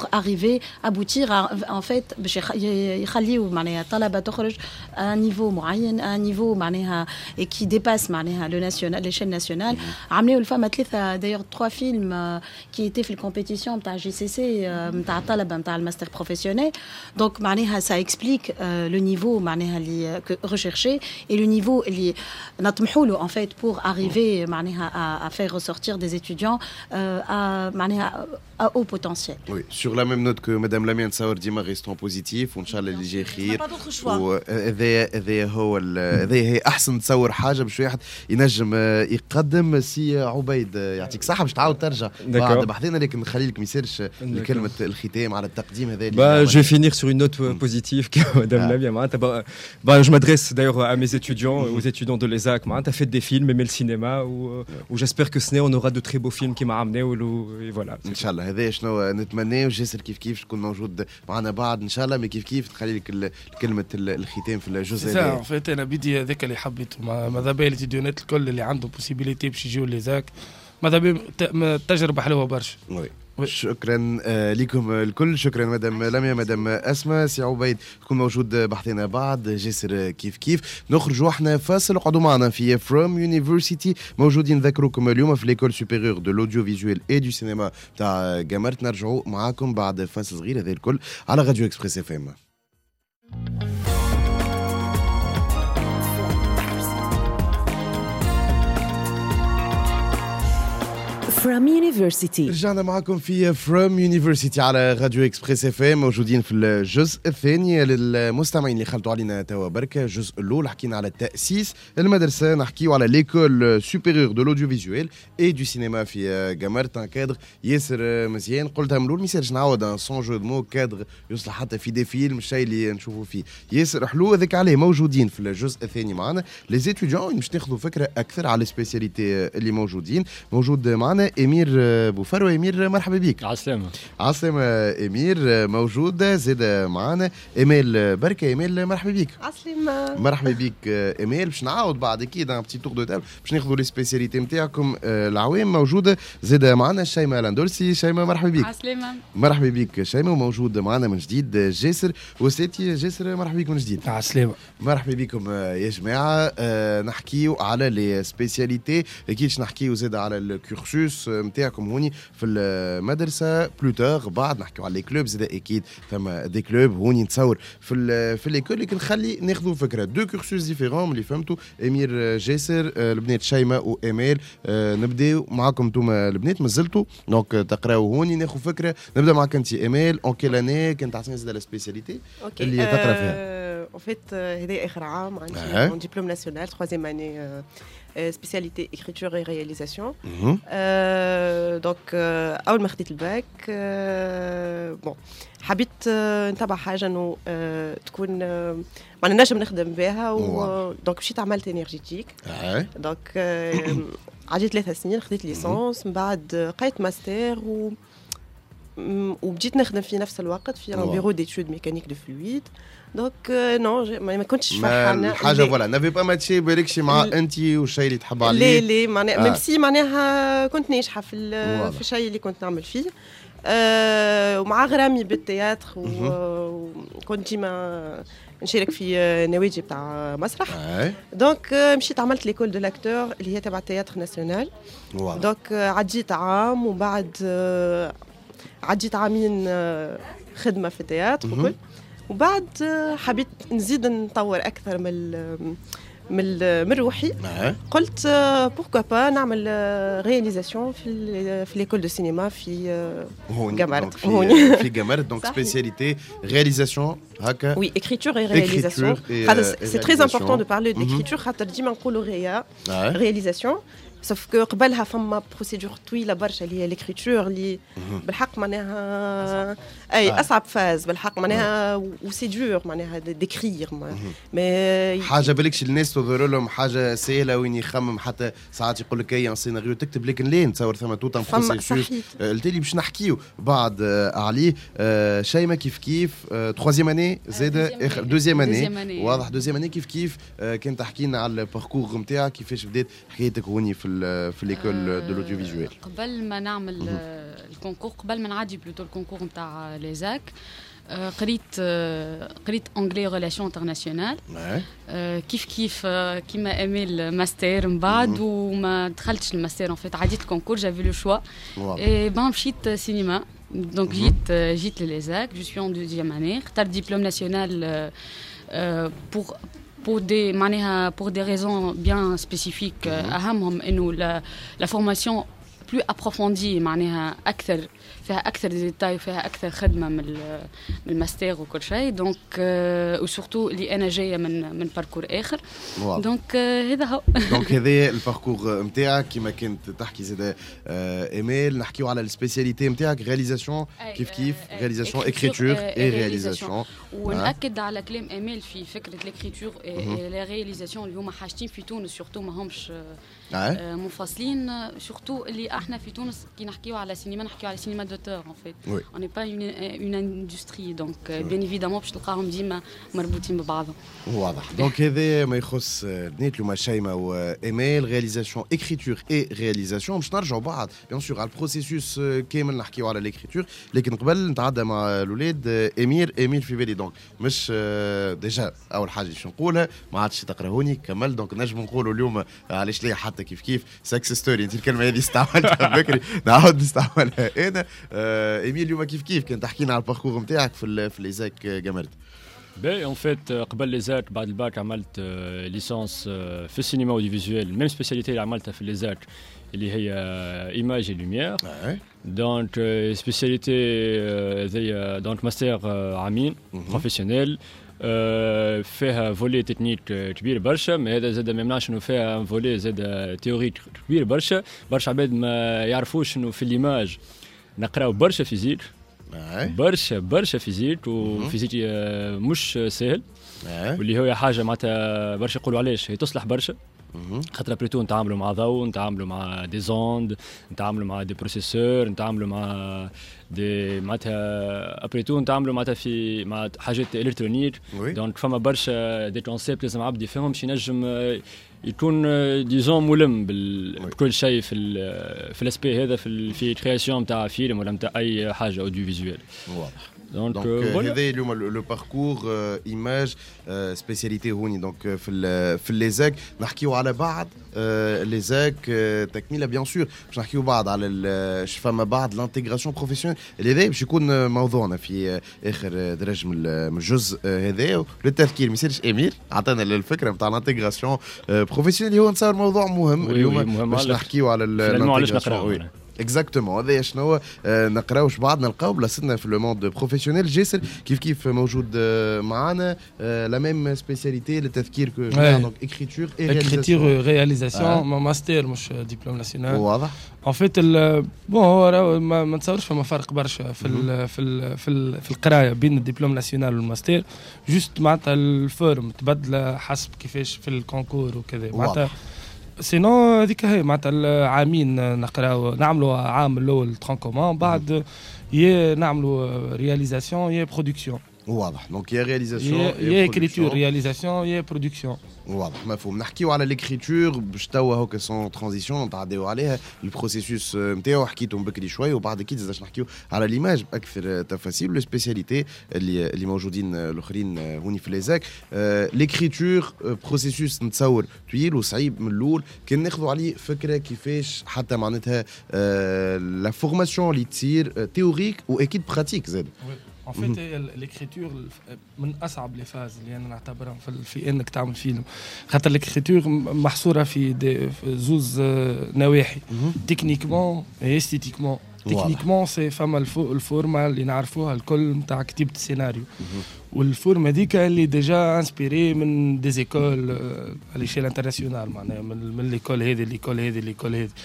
arriver aboutir à, en fait باش يخليوا معناها طلبه تخرج à un niveau معين à un niveau معناها et qui dépasse معناها le national l'échelle nationale. عملوا الفما ثلاثه d'ailleurs trois films qui étaient في الكومبيتيسيون نتاع جي سي سي نتاع الطلبه نتاع الماستر بروفيسيونيل. Donc معناها ça explique euh, le niveau معناها اللي recherché et le niveau اللي نطمحوا له en fait pour arriver معناها à, à faire ressortir des étudiants euh, à معناها à haut potentiel. Oui, sur la même note que Madame Lamia نتصور ديما restons positif وإن شاء الله اللي جاي خير. وهذا هذا هو هذا هي أحسن تصور حاجة باش واحد ينجم يقدم. سي عبيد يعطيك صحة باش تعاود ترجع بعد بحثنا لكن نخلي لك ما يصيرش لكلمة الختام على التقديم هذا. Bah, je vais finir sur une note mm. positive que Madame Lamia. Bah, bah, je m'adresse d'ailleurs à mes étudiants, aux étudiants de l'E S A C. Tu as fait des films, aimé le cinéma, ou, ou j'espère que ce n'est on aura de très beaux films qui m'a ramené. Et voilà. Inch'Allah. هذا شنو نتمناه وجاسر كيف كيف تكون موجود معنا بعد إن شاء الله. ما كيف كيف تخلي لك كلمة الختام في الجزء هذا. صح. فات أنا بدي هذاك اللي حبيته. ماذا بال الإتيديونات الكل اللي عنده بوسيبيليتي باش يجيو لي زاك. ماذا بال تجربة حلوة برشا. شكرا لكم الكل. شكرا مدام لميا مدام أسماء سي عبيد تكون موجود بحثنا بعد جاسر كيف كيف. نخرجوا احنا فاصل وقعدوا معنا في From University موجودين. نذكركم اليوم في ليكول سوبيريور دو لوديو فيجوال اي دو سينما تاع جامرت. نرجعوا معاكم بعد فاصل صغير هذا الكل على راديو اكسبريس اف ام. From University. رجعنا معكم في From University على راديو اكسبريس اف ام. موجودين في الجزء الثاني للمستمعين اللي خلطوا علينا توا بركه. الجزء الاول حكينا على تاسيس المدرسه، نحكيو على ليكول سوبيريور دو لوديو فيجوال اي دو سينما في جامرت. ان كادر ياسر مزيان. قلتها من الاول ما يصيرش نعاود سون جو دو مو كادر يصلح حتى في دي فيلم الشيء اللي نشوفوا فيه ياسر حلو. هذاك عليه موجودين في الجزء الثاني معنا لي زيتيديون باش ناخذوا فكره اكثر على السبيسياليتي اللي موجودين. موجود معنا امير بوفروه. امير مرحبا بك. عسلامة عسلامة امير. موجود زاد معنا ايميل بركه. ايميل مرحبا بك. عسلامة مرحبا بك ايميل. باش نعاود بعد اكيد ان بتي تور دو تاب باش ناخذوا لي سبيسياليتي نتاعكم العوام. موجوده زاد معنا شيماء لاندولسي. شيماء مرحبا بك. عسلامة مرحبا بك شيماء. وموجود معنا من جديد جاسر وساتي. جاسر مرحبا بك من جديد. عسلامة. مرحبا بكم يا جماعه. نحكيو على لي سبيسياليتي اكيد نحكيو زاد على الكورسوس نتاعكم هوني في المدرسه بلوتور. بعد نحكيو على لي كلوب زاد اكيد ثم دي كلوب هوني نتصور في في ليكول. لكن خلي ناخذوا فكره دو كورسوس ديفيرون اللي فهمتوا. امير جاسر البنات شيماء وايميل. نبداو معكم انتوما البنات مازلتوا دونك تقراو هوني ناخذ فكره. نبدا معك انت ايميل. اون كيل اني كنت تعطيني زاد لا سبيسياليتي اللي تقرا فيها؟ En fait, هذا آخر عام عندي mon diplôme national troisième année euh, spécialité écriture et réalisation. Mm-hmm. euh, donc euh, أول ما خديت الباك euh, bon حبيت euh, نتابع حاجة إنه euh, تكون euh, ما نجم نخدم بها و donc مشيت عملت انرجيتيك. donc euh, عديت ثلاثة سنين خديت ليسانس. من بعد قريت ماستر و وبديت نخدم في نفس الوقت في ان بيرو ديتود ميكانيك دو فلويد. دونك نو ما كنتش فرحانه حاجه فوالا نافي با ماتشي بالكشي مع انت والشيء اللي تحب عليه. لي لي معناها ميم سي معناها كنت ناجحه في في الشيء اللي كنت نعمل فيه أه ومع غرامي بالتياتر وكنت ديما نشارك في نوادي بتاع مسرح. دونك مشيت عملت ليكول دو لاكتور اللي هي تبع التياتر ناسيونال. دونك عديت عام ومن بعد عديت عامين خدمه في التياتر وكل. وبعد حبيت نزيد نطور اكثر من من من روحي. قلت بوركوا با نعمل رياليزاسيون في في ليكول دو سينما في جامرت. في في جامرت دونك سبيسياليتي رياليزاسيون هكا. وي écriture et réalisation. C'est très important de parler d'écriture خاطر ديما نقولوا ريا réalisation. sauf que قبلها فما بروسيدور طويله برشا اللي هي ليكريتور اللي بالحق معناها اي اصعب فاز بالحق معناها وسي دور معناها ديكرير. مي حاجه بالكش الناس تظهر لهم حاجه سهله وين يخمم حتى ساعات يقول لك اي سيناريو تكتب لكن ليه نتصور ثم توت ان بروسيسوس التالي باش نحكيو بعد عليه. شيماء كيف كيف تروازيام اني زاد دوزيام اني واضح دوزيام اني كيف كيف كنت تحكي لنا على الباركور نتاعك كيفاش بدات حكايتك هوني في في ليكول دو لوديوفيزوال؟ قبل ما نعمل الكونكور، قبل ما نعدي بلوتو الكونكور نتاع ليزاك، قريت قريت انجلي ريلاسيون انترناسيونال. كيف كيف كيما اميل ماستر من بعد وما دخلتش الماستر ان فيت، عديت الكونكور جافي لو شوا اي بان مشيت سينما. دونك جيت جيت لليزاك، جو سوي ان دوزيام اني، اخترت ديبلوم ناسيونال pour pour des معناها pour des raisons bien spécifiques. اهمهم انه la formation plus approfondie معناها اكثر فيها اكثر ديتاي وفيها اكثر خدمه من الماستر وكل شيء. دونك وسورتو اللي انا جايه من من باركور اخر. دونك هذا هو. دونك هذا الباركور نتاعك كيما كنت تحكي زاد ايميل، نحكيو على السبيسياليتي نتاعك رياليزاسيون كيف كيف رياليزاسيون اكريتور اي رياليزاسيون. ونأكد على كلام ايميل في فكره الاكريتور اي رياليزاسيون اللي هما حاجتين في تونس سورتو ما همش منفصلين. سورتو اللي احنا في تونس كي نحكيو على سينما نحكيو على سينما d'auteur en fait. Oui. On n'est pas une, une industrie donc oui. Bien évidemment باش تلقاهم ديما مربوطين ببعضهم. واضح. دونك هذا ما يخص بنات اليوم شيماء وايميل رياليزاسيون اكريتور اي رياليزاسيون. باش نرجعوا بعض بيان سور على البروسيسوس كامل نحكيو على الاكريتور، لكن قبل نتعدى مع الاولاد امير امير في بالي. دونك مش ديجا اول حاجه باش نقولها ما عادش تقراهوني كمل. دونك نجم نقولوا اليوم علاش ليه حتى كيف كيف سكس ستوري. انت الكلمه هذه استعملتها بكري نعاود نستعملها انا. ايميل اليوم كيف كيف كان تحكينا على الباركور نتاعك في في ليزاك جامرت؟ باهي اون فيت قبل ليزاك بعد الباك عملت ليسانس في السينما وديفيزوال، ميم سبيسياليتي اللي عملتها في ليزاك اللي هي ايماج اي لوميير. دونك سبيسياليتي زي دونك ماستر عامين بروفيسيونيل فيها فولي تكنيك كبير برشا، ما هذا زاد ما يمنعش انه فيها فولي زاد تيوري كبير برشا. برشا عباد ما يعرفوش انه في ليماج نقراو برشا فيزيك برشا برشا فيزيك وفيزيك مش سهل، واللي هو حاجه معناتها برشا يقولوا علاش هي تصلح برشا. خاطر بريتو نتعاملوا مع ضوء، نتعاملوا مع دي زوند، نتعاملوا مع دي بروسيسور، نتعاملوا مع دي معناتها ابريتو نتعاملوا معناتها في مع حاجات الكترونيك. دونك فما برشا دي كونسيبت لازم عبد يفهمهم باش ينجم يكون ديزون ملم بكل شيء في في الاسبي هذا في في كرياسيون نتاع فيلم ولا نتاع اي حاجه اوديو فيزوال. واضح. دونك هذا اليوم لو باركور ايماج سبيسياليتي هوني. دونك في في ليزاك نحكيو على بعض ليزاك تكميله بيان سور باش نحكيو بعض على فما بعض لانتيغراسيون بروفيسيونيل اللي هذا باش يكون موضوعنا في اخر درج من الجزء هذا. للتذكير ما يصيرش امير عطانا الفكره نتاع لانتيغراسيون بروفيسيونيل اللي هو نصير موضوع مهم اليوم باش نحكيو على الانتيغراسيون. اكزاكتومون هذا شنو نقراوش بعض نلقاو بلاصتنا في لو موند بروفيسيونيل. جاسر كيف كيف موجود معنا لا ميم سبيسياليتي للتذكير كو دونك اكريتور اي رياليزاسيون رياليزاسيون ماستر مش دبلوم ناسيونال. واضح. ان فيت بون هو ما نتصورش فما فرق برشا في ال في ال في, ال في القرايه بين الدبلوم ناسيونال والماستر. جوست معناتها الفورم تبدل حسب كيفاش في الكونكور وكذا. معناتها سينو هذيك هي معناتها العامين نقراو نعملوا عام الاول ترون كومون بعد يا نعملوا رياليزاسيون يا برودكسيون. واضح. دونك يا رياليزاسيون يا اكريتور رياليزاسيون يا برودكسيون. واضح مفهوم. نحكيو على ليكريتور باش توا هوكا سون ترانزيسيون نتعداو عليها البروسيسوس نتاعو حكيتهم بكري شويه وبعد اكيد باش نحكيو على ليماج باكثر تفاصيل لو سبيسياليتي اللي اللي موجودين الاخرين هوني في ليزاك. ليكريتور بروسيسوس نتصور طويل وصعيب من الاول، كان ناخذوا عليه فكره كيفاش حتى معناتها لا فورماسيون اللي تصير تيوريك واكيد براتيك زاد. ان فيت ليكريتور من اصعب لي فاز اللي انا نعتبرهم في انك تعمل فيلم، خاطر ليكريتور محصوره في, في زوز نواحي تكنيكمون استيتيكمون. تكنيكمون سي فما الفورما اللي نعرفوها الكل نتاع كتيبه السيناريو، والفورما هذيك اللي ديجا انسبيري من دي زيكول على شيل انترناسيونال معناها من, من ليكول هذه ليكول هذه ليكول هذه.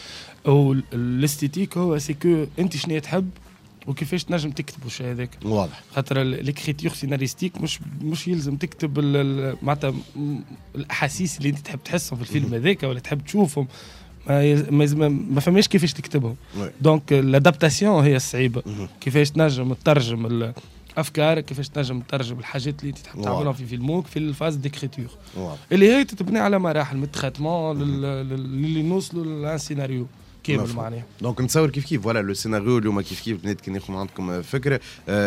والاستيتيك هو سي كو انت شنو تحب وكيفاش تنجم تكتب الشيء هذاك. واضح. خاطر ليكريتور سيناريستيك مش مش يلزم تكتب معناتها الاحاسيس اللي انت تحب تحسهم في الفيلم هذاك ولا تحب تشوفهم، ما ما, ما فماش كيفاش تكتبهم. دونك الادابتاسيون هي الصعيبه، كيفاش تنجم تترجم افكارك كيفاش تنجم تترجم الحاجات اللي انت تحب تعملهم في فيلموك في الفاز ديكريتور اللي هي تتبني على مراحل من التريتمون اللي نوصلوا للان سيناريو كامل معناها. دونك نتصور كيف كيف فوالا لو سيناريو اليوم كيف كيف بنات كي ناخذ عندكم فكره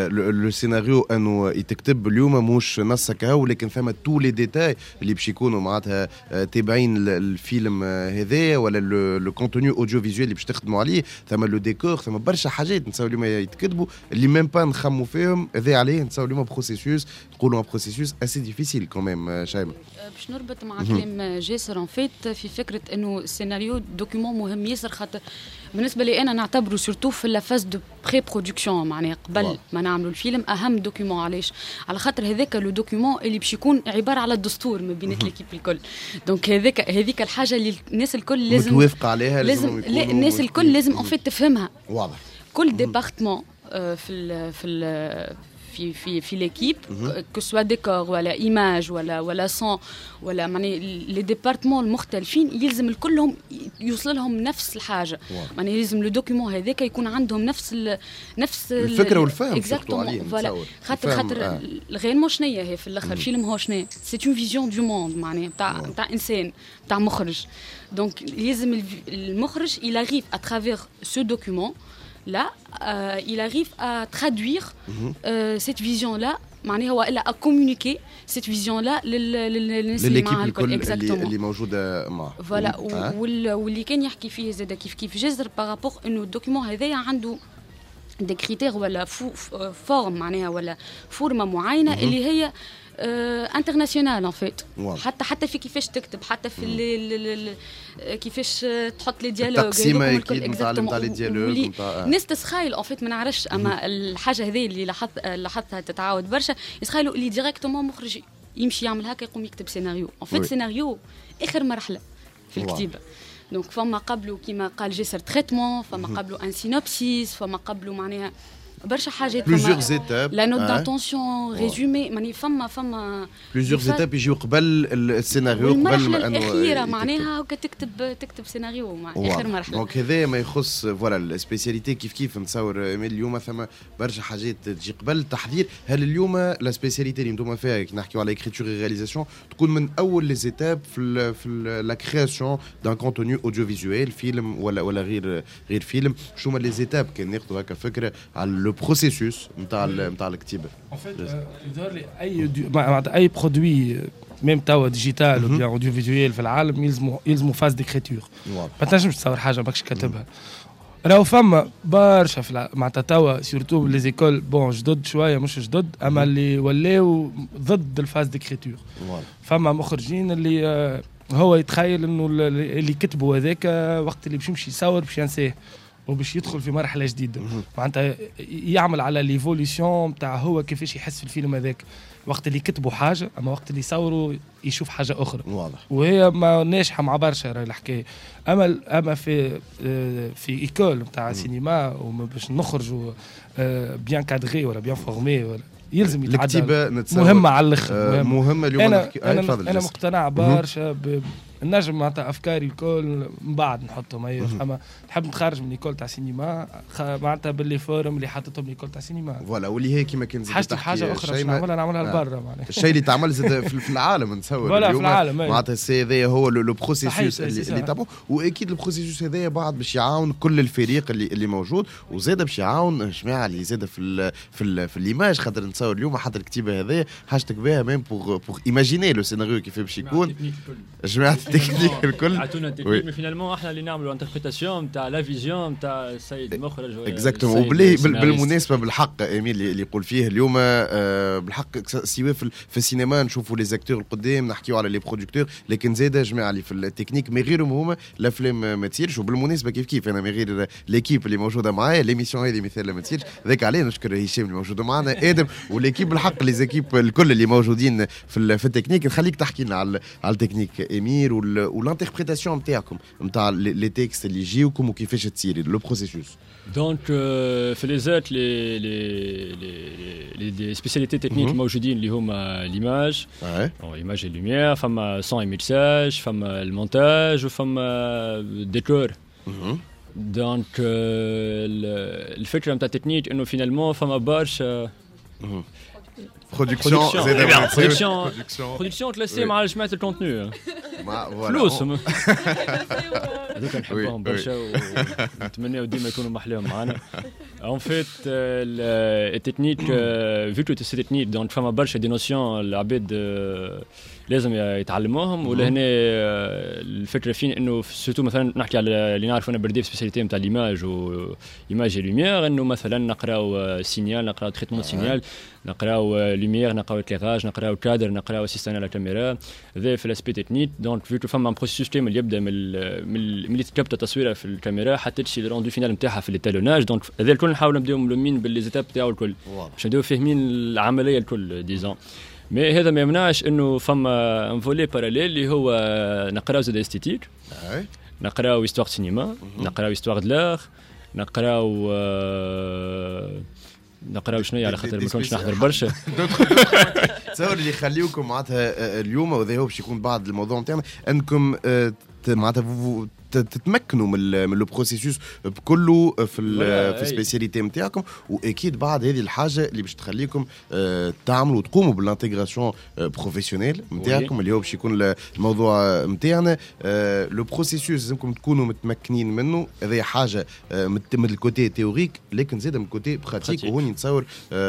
لو سيناريو انه يتكتب اليوم مش نص هكا ولكن فما تو لي ديتاي اللي باش يكونوا معناتها تابعين الفيلم هذايا ولا لو كونتوني اوديو فيزوال اللي باش تخدموا عليه ثم لو ديكور ثم برشا حاجات نتصور اليوم يتكتبوا اللي ميم با نخموا فيهم هذا عليه نتصور اليوم بروسيسوس نقولوا بروسيسوس اسي ديفيسيل كوميم شيماء. باش نربط مع كلام جاسر ان فيت في فكره انه السيناريو دوكيومون مهم ياسر خاطر بالنسبه لي انا نعتبره سورتو في لافاز دو بري برودكسيون معناها قبل ما نعملوا الفيلم اهم دوكيومون. علاش؟ على خاطر هذاك لو دوكيومون اللي باش يكون عباره على الدستور ما بين ليكيب الكل. دونك هذاك هذيك الحاجه اللي الناس الكل لازم متوافقه عليها لازم, لازم الناس الكل لازم ان فيت تفهمها. واضح. كل ديبارتمون في ال في ال في في في ليكيب كو سوا ديكور ولا ايماج ولا ولا صون ولا معني لي ديبارتمون المختلفين يلزم الكلهم يوصل لهم نفس الحاجه. معني لازم لو دوكيومون هذاك يكون عندهم نفس ال نفس الفكره والفهم اكزاكتومون فوالا. خاطر خاطر غير مو شنيا هي في الاخر الفيلم هو شنو سي اون فيزيون دو موند معناها نتاع نتاع انسان نتاع مخرج. دونك لازم المخرج il arrive à travers ce document là euh, il arrive à traduire euh, cette vision là معناها هو إلا à communiquer cette vision là للناس اللي معها الكل اكزاكتومون اللي موجوده معه فوالا. واللي كان يحكي فيه زاد كيف كيف جزر بارابور انه الدوكيومون هذايا عنده دي كريتير ولا فورم معناها ولا فورمه معينه اللي هي انترناسيونال ان فيت. حتى حتى في كيفاش تكتب حتى في اللي كيفاش تحط لي ديالوج التقسيمه اكيد نتعلم تاع لي ديالوج الناس تسخايل ان فيت ما نعرفش اما الحاجه هذه اللي لاحظت لاحظتها تتعاود برشا يسخايلوا اللي ديريكتومون مخرج يمشي يعمل هكا يقوم يكتب سيناريو ان فيت سيناريو اخر مرحله في الكتيبه. دونك فما قبله كيما قال جسر تريتمون فما قبله ان سينوبسيس فما قبله معناها برشا حاجات plusieurs étapes لا نوت داتونسيون ريزومي ماني فما فما plusieurs étapes يجيو قبل السيناريو قبل ما انه الاخيره معناها هكا تكتب تكتب سيناريو مع اخر مرحله. دونك هذا ما يخص فوالا السبيسياليتي كيف كيف نتصور اليوم ثم برشا حاجات تجي قبل التحضير. هل اليوم لا سبيسياليتي اللي انتم فيها كي نحكيو على اكريتور رياليزاسيون تكون من اول لي زيتاب في ال في لا كرياسيون دان كونتوني اوديو فيزوال فيلم ولا ولا غير غير فيلم شو هما لي زيتاب كان ناخذوا هكا فكره على بروسيسوس نتاع نتاع الكتيبه؟ ان فيت يظهر لي اي معناتها اي برودوي ميم توا ديجيتال ولا اوديو فيزوال في العالم يلزموا يلزموا فاز ديكريتور. ما تنجمش تصور حاجه ماكش كاتبها. راهو فما برشا في معناتها توا سورتو لي زيكول بون جدد شويه مش جدد اما اللي ولاو ضد الفاز ديكريتور. فما مخرجين اللي هو يتخيل انه اللي كتبوا هذاك وقت اللي باش يمشي يصور باش ينساه وباش يدخل في مرحله جديده معناتها يعمل على ليفوليسيون تاع هو كيفاش يحس في الفيلم هذاك وقت اللي كتبوا حاجه اما وقت اللي يصوروا يشوف حاجه اخرى. واضح. وهي ما ناجحه مع برشا راهي الحكايه. اما اما في في ايكول نتاع سينما وباش نخرجوا بيان كادغي ولا بيان فورمي ولا يلزم يتعدل مهمه على الاخر. مهمه اليوم انا انا, أنا مقتنع برشا النجم معناتها افكاري الكل من بعد نحطهم هي اما نحب نخرج من ايكول تاع سينما معناتها باللي فورم اللي حاططهم ايكول تاع سينما فوالا واللي هي كيما كان حاجه حاجه اخرى نعملها نعملها لبرا معناتها الشيء اللي تعمل زاد في العالم نتصور ولا في العالم معناتها السي هذايا هو لو بروسيسوس اللي, اللي تابعوه واكيد البروسيسوس هذايا بعد باش يعاون كل الفريق اللي اللي موجود وزاد باش يعاون جماعه اللي زاد في ال في ال في الايماج خاطر نتصور اليوم حتى الكتيبه هذايا حاجتك بها ميم بوغ بوغ ايماجيني لو سيناريو كيف باش يكون جماعه التكنيك الكل عطونا التكنيك مي فينالمون احنا اللي نعملوا انتربريتاسيون تاع لا فيزيون تاع السيد المخرج اكزاكتومون. وبلي بالمناسبه بالحق اميل اللي يقول فيه اليوم بالحق سواء في السينما نشوفوا لي زاكتور القدام نحكيو على لي برودكتور لكن زاد جماعه اللي في التكنيك ما غيرهم هما الافلام ما تصيرش. وبالمناسبه كيف كيف انا من غير ليكيب اللي موجوده معايا ليميسيون هذه مثال ما تصيرش ذاك عليه نشكر هشام اللي موجود معنا ادم وليكيب بالحق لي زيكيب الكل اللي موجودين في في التكنيك. نخليك تحكي لنا على على التكنيك امير والانتربريتاسيون نتاعكم نتاع لي تيكست اللي يجيوكم وكيفاش تصير لو بروسيسوس. دونك في لي زات لي لي لي سبيسياليتي تكنيك موجودين اللي هما ليماج ايماج اي لوميير فما سون اي ميكساج فما المونتاج وفما ديكور. دونك الفكره نتاع التكنيك انه فينالمون فما برشا برودكسيون برودكسيون برودكسيون تلاسي مع جماعه الكونتوني فلوسهم هذوك نحبهم برشا ونتمناو ديما يكونوا محلاهم معنا. En fait, la technique, vu que c'est technique, donc فما برشا دي نوسيون العباد لازم يتعلموهم. ولهنا الفكره فين انه سورتو مثلا نحكي على اللي نعرف انا بردي في سبيسياليتي نتاع ليماج و ايماج لوميير، انه مثلا نقراو سينيال، نقراو تريتمون سينيال، نقراو لوميير، نقراو اكليراج، نقراو كادر، نقراو اسيستان على الكاميرا. هذا في الاسبي تكنيك. دونك فيتو فما ان بروسيس كامل يبدا من ملي تكبت التصويره في الكاميرا حتى تمشي للروندو فينال نتاعها في التالوناج. دونك هذا الكل نحاول نبداو ملمين باللي زيتاب تاعو الكل باش نبداو فاهمين العمليه الكل ديزون. مي هذا ما يمنعش انه فما ان فولي باراليل اللي هو نقراو زاد استيتيك، نقراو هيستوار سينما، نقراو هيستوار دلار، نقراو نقراو شنو على خاطر ما كنتش نحضر برشا. تصور اللي يخليوكم معناتها اليوم وهذا هو باش يكون بعد الموضوع نتاعنا انكم معناتها تتمكنوا من من لو بروسيسوس بكله في في السبيسياليتي نتاعكم. واكيد بعد هذه الحاجه اللي باش تخليكم تعملوا وتقوموا بالانتيغراسيون بروفيسيونيل نتاعكم اللي هو باش يكون الموضوع نتاعنا. لو بروسيسوس لازمكم تكونوا متمكنين منه. هذه حاجه من الكوتي تيوريك لكن زاد من الكوتي براتيك. وهوني نتصور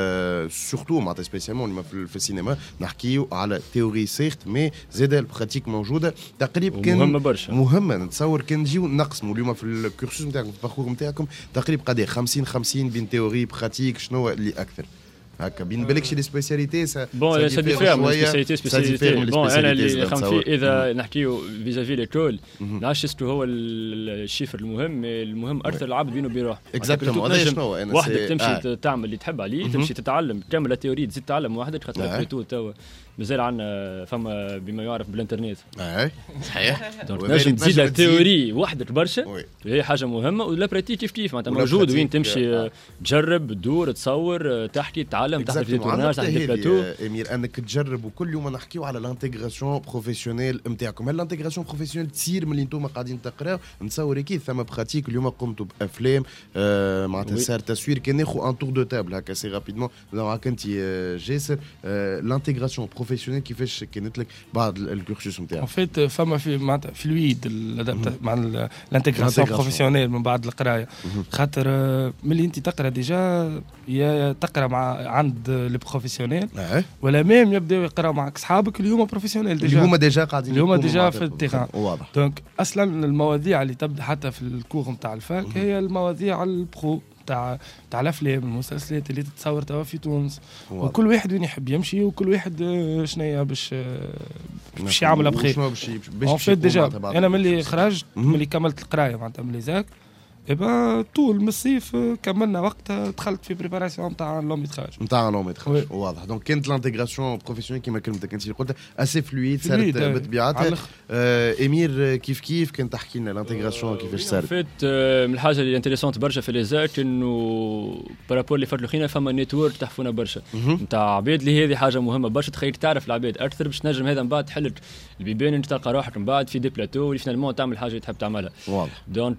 سورتو معناتها سبيسيالمون في السينما نحكيو على تيوري سيرت مي زاد البراتيك موجوده تقريبا. كان مهمه برشا مهمه نتصور كان نجيو نقسموا اليوم في الكورسوس نتاعكم في الباركور نتاعكم تقريبا قد خمسين خمسين بين تيوري براتيك. شنو اللي اكثر هكا بين بالك لي سبيسياليتي سا بون سا ديفير من سبيسياليتي سبيسياليتي. بون انا اللي خم فيه اذا نحكيو فيزافي ليكول نعرفش شنو هو الشيفر المهم. المهم ارثر العبد بينه وبين روحه. اكزاكتومون هذا شنو انا وحدك تمشي آه. تعمل اللي تحب عليه، تمشي تتعلم كامل التيوري، تزيد تعلم وحدك خاطر بريتو توا مازال عندنا فما بما يعرف بالانترنت. اي صحيح. دونك نجم تزيد التيوري وحدك برشا وهي حاجه مهمه. ولا براتيك كيف كيف معناتها موجود وين تمشي تجرب تدور تصور تحكي تتعلم تحضر في تورناج تحضر في بلاتو. امير انك تجرب وكل يوم نحكيو على الانتيغراسيون بروفيسيونيل نتاعكم. هل الانتيغراسيون بروفيسيونيل تصير من اللي انتم قاعدين تقراو؟ نتصور اكيد ثم براتيك. اليوم قمتوا بافلام آه معناتها صار تصوير. كان ناخذ ان تور دو تابل هكا سي رابيدمون معك انت جاسر آه الانتيغراسيون بروفيسيونيل كيفاش كانت لك بعد الكورسوس نتاعك؟ ان فيت فما في معناتها فلويد مع الانتيغراسيون بروفيسيونيل من بعد القرايه. خاطر ملي انت تقرا ديجا يا تقرا مع عند لي بروفيسيونيل ولا ميم يبداو يقراو معك اصحابك اللي هما بروفيسيونيل ديجا اللي هما ديجا قاعدين اللي هما ديجا في التيران. دونك اصلا المواضيع اللي تبدا حتى في الكور نتاع الفاك هي المواضيع البرو تاع تاع الافلام المسلسلات اللي تتصور توا في تونس. وكل واحد وين يحب يمشي وكل واحد شنيا باش باش يعمل ابخي. باش ديجا انا ملي خرجت ملي كملت القرايه معناتها ملي زاك إبا طول من الصيف كملنا وقتها دخلت في بريباراسيون نتاع لوميتراج نتاع لوميتراج. واضح. دونك كانت لانتيغراسيون بروفيسيونيل كيما كلمتك انت اللي قلت اسي فلويد صارت بطبيعتها. آه امير كيف كيف كان تحكي لنا لانتيغراسيون كيفاش صارت؟ فيت من الحاجه اللي انتريسونت برشا في ليزاك انه بارابور اللي فات الاخرين فما نيتورك تحفونا برشا نتاع عباد اللي هذه حاجه مهمه برشا. تخيل تعرف العباد اكثر باش تنجم هذا من بعد تحل البيبان انت تلقى روحك من بعد في دي بلاتو اللي فينالمون تعمل حاجه تحب تعملها. واضح. دونك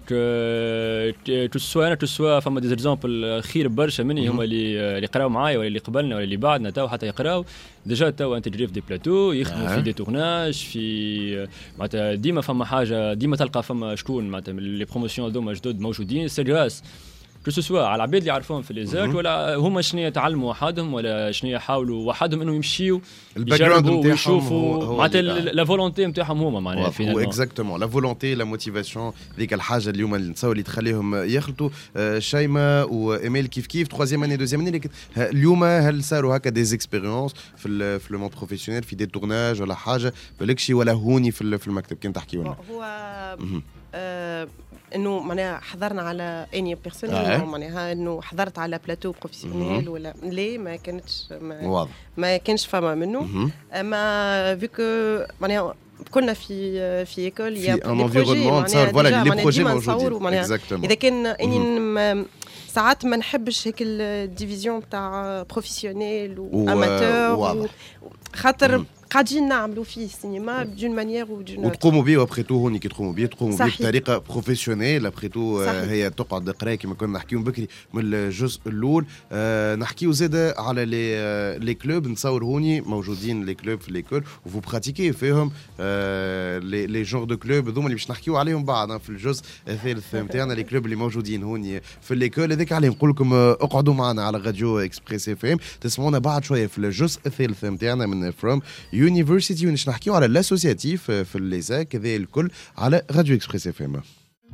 تو سوا انا تو سوا فما دي زيكزامبل خير برشا مني هما اللي اللي قراو معايا ولا اللي قبلنا ولا اللي بعدنا تو حتى يقراو ديجا تو انتجري في دي بلاتو يخدموا في دي تورناج في معناتها ديما فما حاجه ديما تلقى فما شكون معناتها لي بروموسيون دوما جدد موجودين سي غراس كو سوا على العباد اللي يعرفوهم في ليزاك ولا هما شنو يتعلموا وحدهم ولا شنو يحاولوا وحدهم انهم يمشيوا يجربوا ويشوفوا معناتها لا فولونتي نتاعهم هما معناها فينالمون. اكزاكتومون لا فولونتي لا موتيفاسيون ذيك الحاجه اليوم اللي نتصور اللي تخليهم يخلطوا. شيماء وايميل كيف كيف تخوازيام اني دوزيام اني لكن اليوم هل صاروا هكا دي اكسبيريونس في في لو مون بروفيسيونيل في دي تورناج ولا حاجه بالكشي ولا هوني في في المكتب كان تحكيوا لنا؟ هو انه معناها حضرنا على اني بيرسونيل معناها انه حضرت على بلاتو بروفيسيونيل ولا ليه ما كانتش ما, ما كانش فما منه. اما فيكو معناها كنا في في ايكول يا في انفيرونمون صار فوالا لي بروجي موجودين. اذا كان اني ساعات ما نحبش هيك الديفيزيون تاع بروفيسيونيل واماتور خاطر قاعدين نعملوا فيه السينما بدون مانيير ودون وتقوموا به ابخيتو هوني كي تقوموا به تقوموا به بطريقه بروفيسيونيل ابخيتو هي تقعد قرايه كما كنا نحكيو بكري من الجزء الاول. أه نحكيو زاده على لي لي كلوب نتصور هوني موجودين لي كلوب في ليكول وفو براتيكي فيهم أه لي لي جونغ دو كلوب هذوما اللي باش نحكيو عليهم بعد في الجزء الثالث نتاعنا لي كلوب اللي موجودين هوني في ليكول. هذاك عليه نقول لكم اقعدوا معنا على راديو اكسبريس اف ام تسمعونا بعد شويه في الجزء الثالث نتاعنا من فروم يونيفرسيتي ونش نحكيو على الاسوسياتيف في الليزاك هذا الكل على راديو اكسبريس اف ام.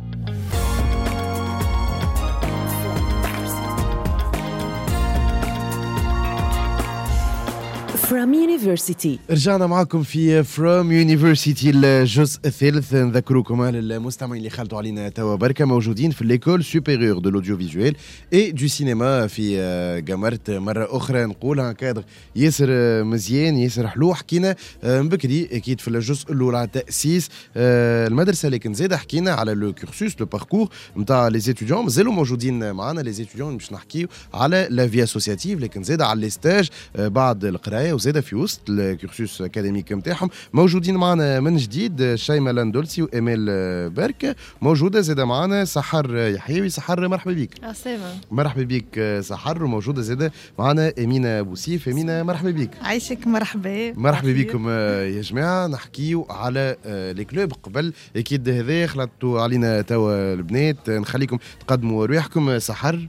From University. رجعنا معكم في From University الجزء الثالث. نذكركم للمستمعين اللي خلطوا علينا توا بركة موجودين في ليكول سوبيريور دو لوديو فيزويل اي دو سينما في جامرت. مرة أخرى نقولها كادر ياسر مزيان ياسر حلو. حكينا من بكري أكيد في الجزء الأول على تأسيس المدرسة لكن زاد حكينا على لو كورسوس لو باركور نتاع لي زيتيديون مازالوا موجودين معنا لي زيتيديون باش نحكيو على لا في اسوسياتيف لكن زاد على لي ستاج بعد القراية وزاد في وسط الكورسوس اكاديميك نتاعهم. موجودين معنا من جديد شيماء لاندولسي واميل برك. موجوده زاد معنا سحر يحيوي. سحر مرحبا بك. مرحبا بك سحر. وموجوده زاد معنا امينه بوسيف. امينه مرحبا بك. عايشك. مرحبا مرحبا بكم يا جماعه. نحكيو على لي كلوب قبل اكيد هذا خلطوا علينا توا البنات. نخليكم تقدموا رواحكم. سحر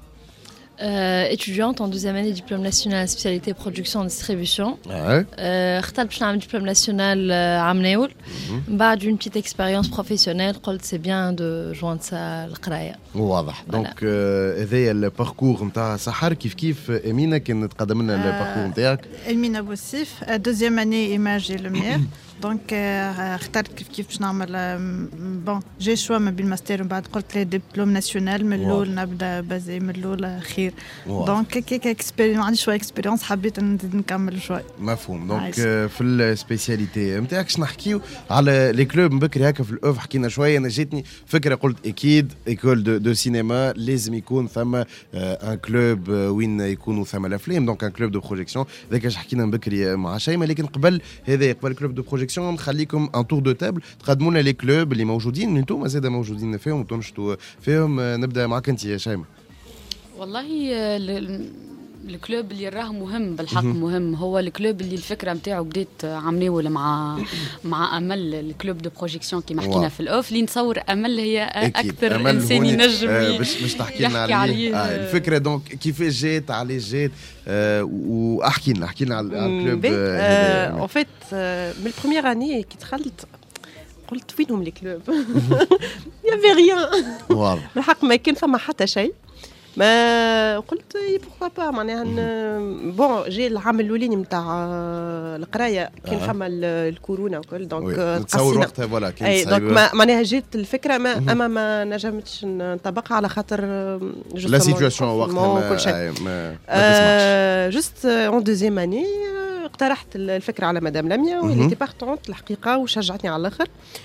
Euh, étudiante en deuxième année diplôme national spécialité production et distribution. اخترت باش نعمل diplôme national عام ناول. بعد une petite expérience professionnelle قلت c'est bien de joindre ça القرايه. واضح. دونك هذايا الباركور نتاع سحر. كيف كيف امينه كان تقدم لنا الباركور نتاعك؟ امينه بوسيف deuxième année image et lumière. دونك اخترت كيف كيف باش نعمل بون جي شوا ما بين الماستر ومن بعد قلت لي دبلوم ناسيونال من الاول نبدا بازي من الاول خير. دونك كيك اكسبيريونس عندي شويه اكسبيريونس حبيت نزيد نكمل شويه. مفهوم. دونك في السبيسياليتي نتاعك نحكيو على لي كلوب من بكري هكا في الاوف حكينا شويه. انا جاتني فكره قلت اكيد ايكول دو, دو سينما لازم يكون ثم ان كلوب وين يكونوا ثم الافلام دونك ان كلوب دو بروجيكسيون. ذاك اش حكينا من بكري مع شيماء. لكن قبل هذا قبل كلوب دو بروجيكسيون نخليكم ان تور دو تابل تقدموا لنا لي كلوب اللي موجودين انتم زاد موجودين فيهم وتنشطوا فيهم. نبدا معك انت يا شيماء. والله الكلوب اللي راه مهم بالحق مهم هو الكلوب اللي الفكره نتاعو بديت عملوه مع مع امل الكلوب دو بروجيكسيون كيما حكينا في الاوف اللي نتصور امل هي اكثر أمل انسان ينجم آه باش باش تحكي لنا عليه, عليه. آه الفكره دونك كيفاش جات على جات آه واحكي لنا احكي لنا على الكلوب. ان فيت من البروميير اني كي دخلت قلت وينهم لي كلوب يا في ريان. واضح. بالحق ما كان فما حتى شيء. ما قلت بوركوا با معناها بون جي العام الاولاني نتاع القرايه كان آه. فما الكورونا وكل دونك نتصور وقتها فوالا كان دونك معناها جات الفكره ما اما ما نجمتش نطبقها على خاطر لا سيتواسيون وقتها كل شيء. ما آه جوست اون دوزيام اني اقترحت الفكره على مدام لميا واللي تي بارتونت الحقيقه وشجعتني على الاخر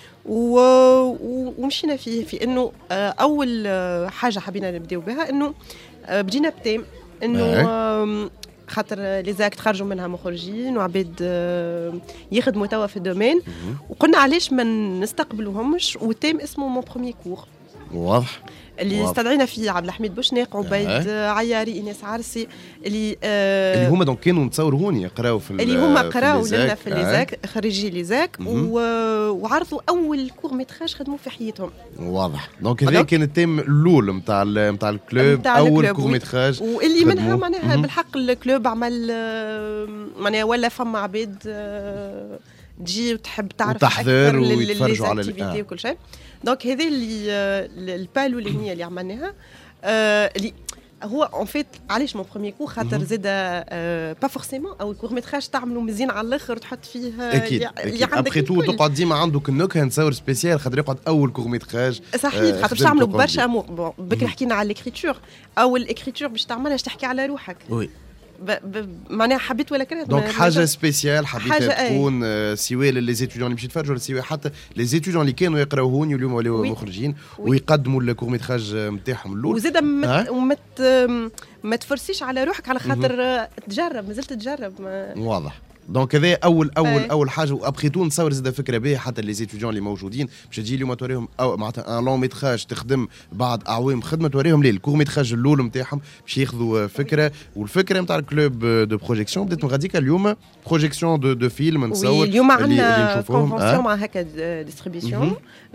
ومشينا فيه في انه اول حاجه حبينا نبداو بها انه بدينا بتيم انه خاطر لي زاك تخرجوا منها مخرجين وعباد يخدموا توا في الدومين وقلنا علاش ما نستقبلوهمش. والتيم اسمه مون بروميير كور. واضح. اللي واضح. استدعينا فيه عبد الحميد بوشناق عبيد آه. عياري ايناس عرسي اللي آه اللي هما دونك كانوا نتصوروا هون يقراو في اللي هما قراو لنا في ليزاك آه. خريجي ليزاك وعرضوا اول كور ميتراج خدموا في حياتهم. واضح. دونك هذا كان التيم الاول نتاع نتاع الكلوب اول كور ميتراج واللي منها معناها بالحق الكلوب عمل معناها ولا فما عباد تجي وتحب تعرف اكثر ويتفرجوا على الاكتيفيتي وكل شيء. دونك هذه اللي البالو اللي اللي عملناها اللي هو اون فيت علاش مون بروميير كور خاطر زاد با فورسيمون او كور ميتراج تعملوا مزيان على الاخر تحط فيه اكيد ابخي تو تقعد ديما عندك النكهه نصور سبيسيال خاطر يقعد اول كور ميتراج صحيح خاطر باش تعملوا برشا امور. بكري حكينا على الاكريتور او الاكريتور باش تعملها باش تحكي على روحك. وي معناها حبيت ولا كرهت. دونك حاجه سبيسيال حبيتها تكون سواء لي زيتيديون اللي مشيت يتفرجوا سواء حتى لي زيتيديون اللي كانوا يقراو هون واليوم ولاو مخرجين ويقدموا الكور ميتراج نتاعهم الاول. وزاد ما تفرسيش على روحك على خاطر تجرب مازلت تجرب. واضح. دونك هذا اول اول اول حاجه وابخي تو نصور زاد فكره باهيه حتى لي زيتيديون اللي موجودين باش تجي اليوم توريهم معناتها ان لون ميتراج تخدم بعد اعوام خدمه توريهم ليه الكور ميتراج الاول نتاعهم باش ياخذوا فكره والفكره نتاع الكلوب دو بروجيكسيون بدات من غاديكا اليوم بروجيكسيون دو دو فيلم نصور اليوم عندنا كونفونسيون مع هكا ديستريبيسيون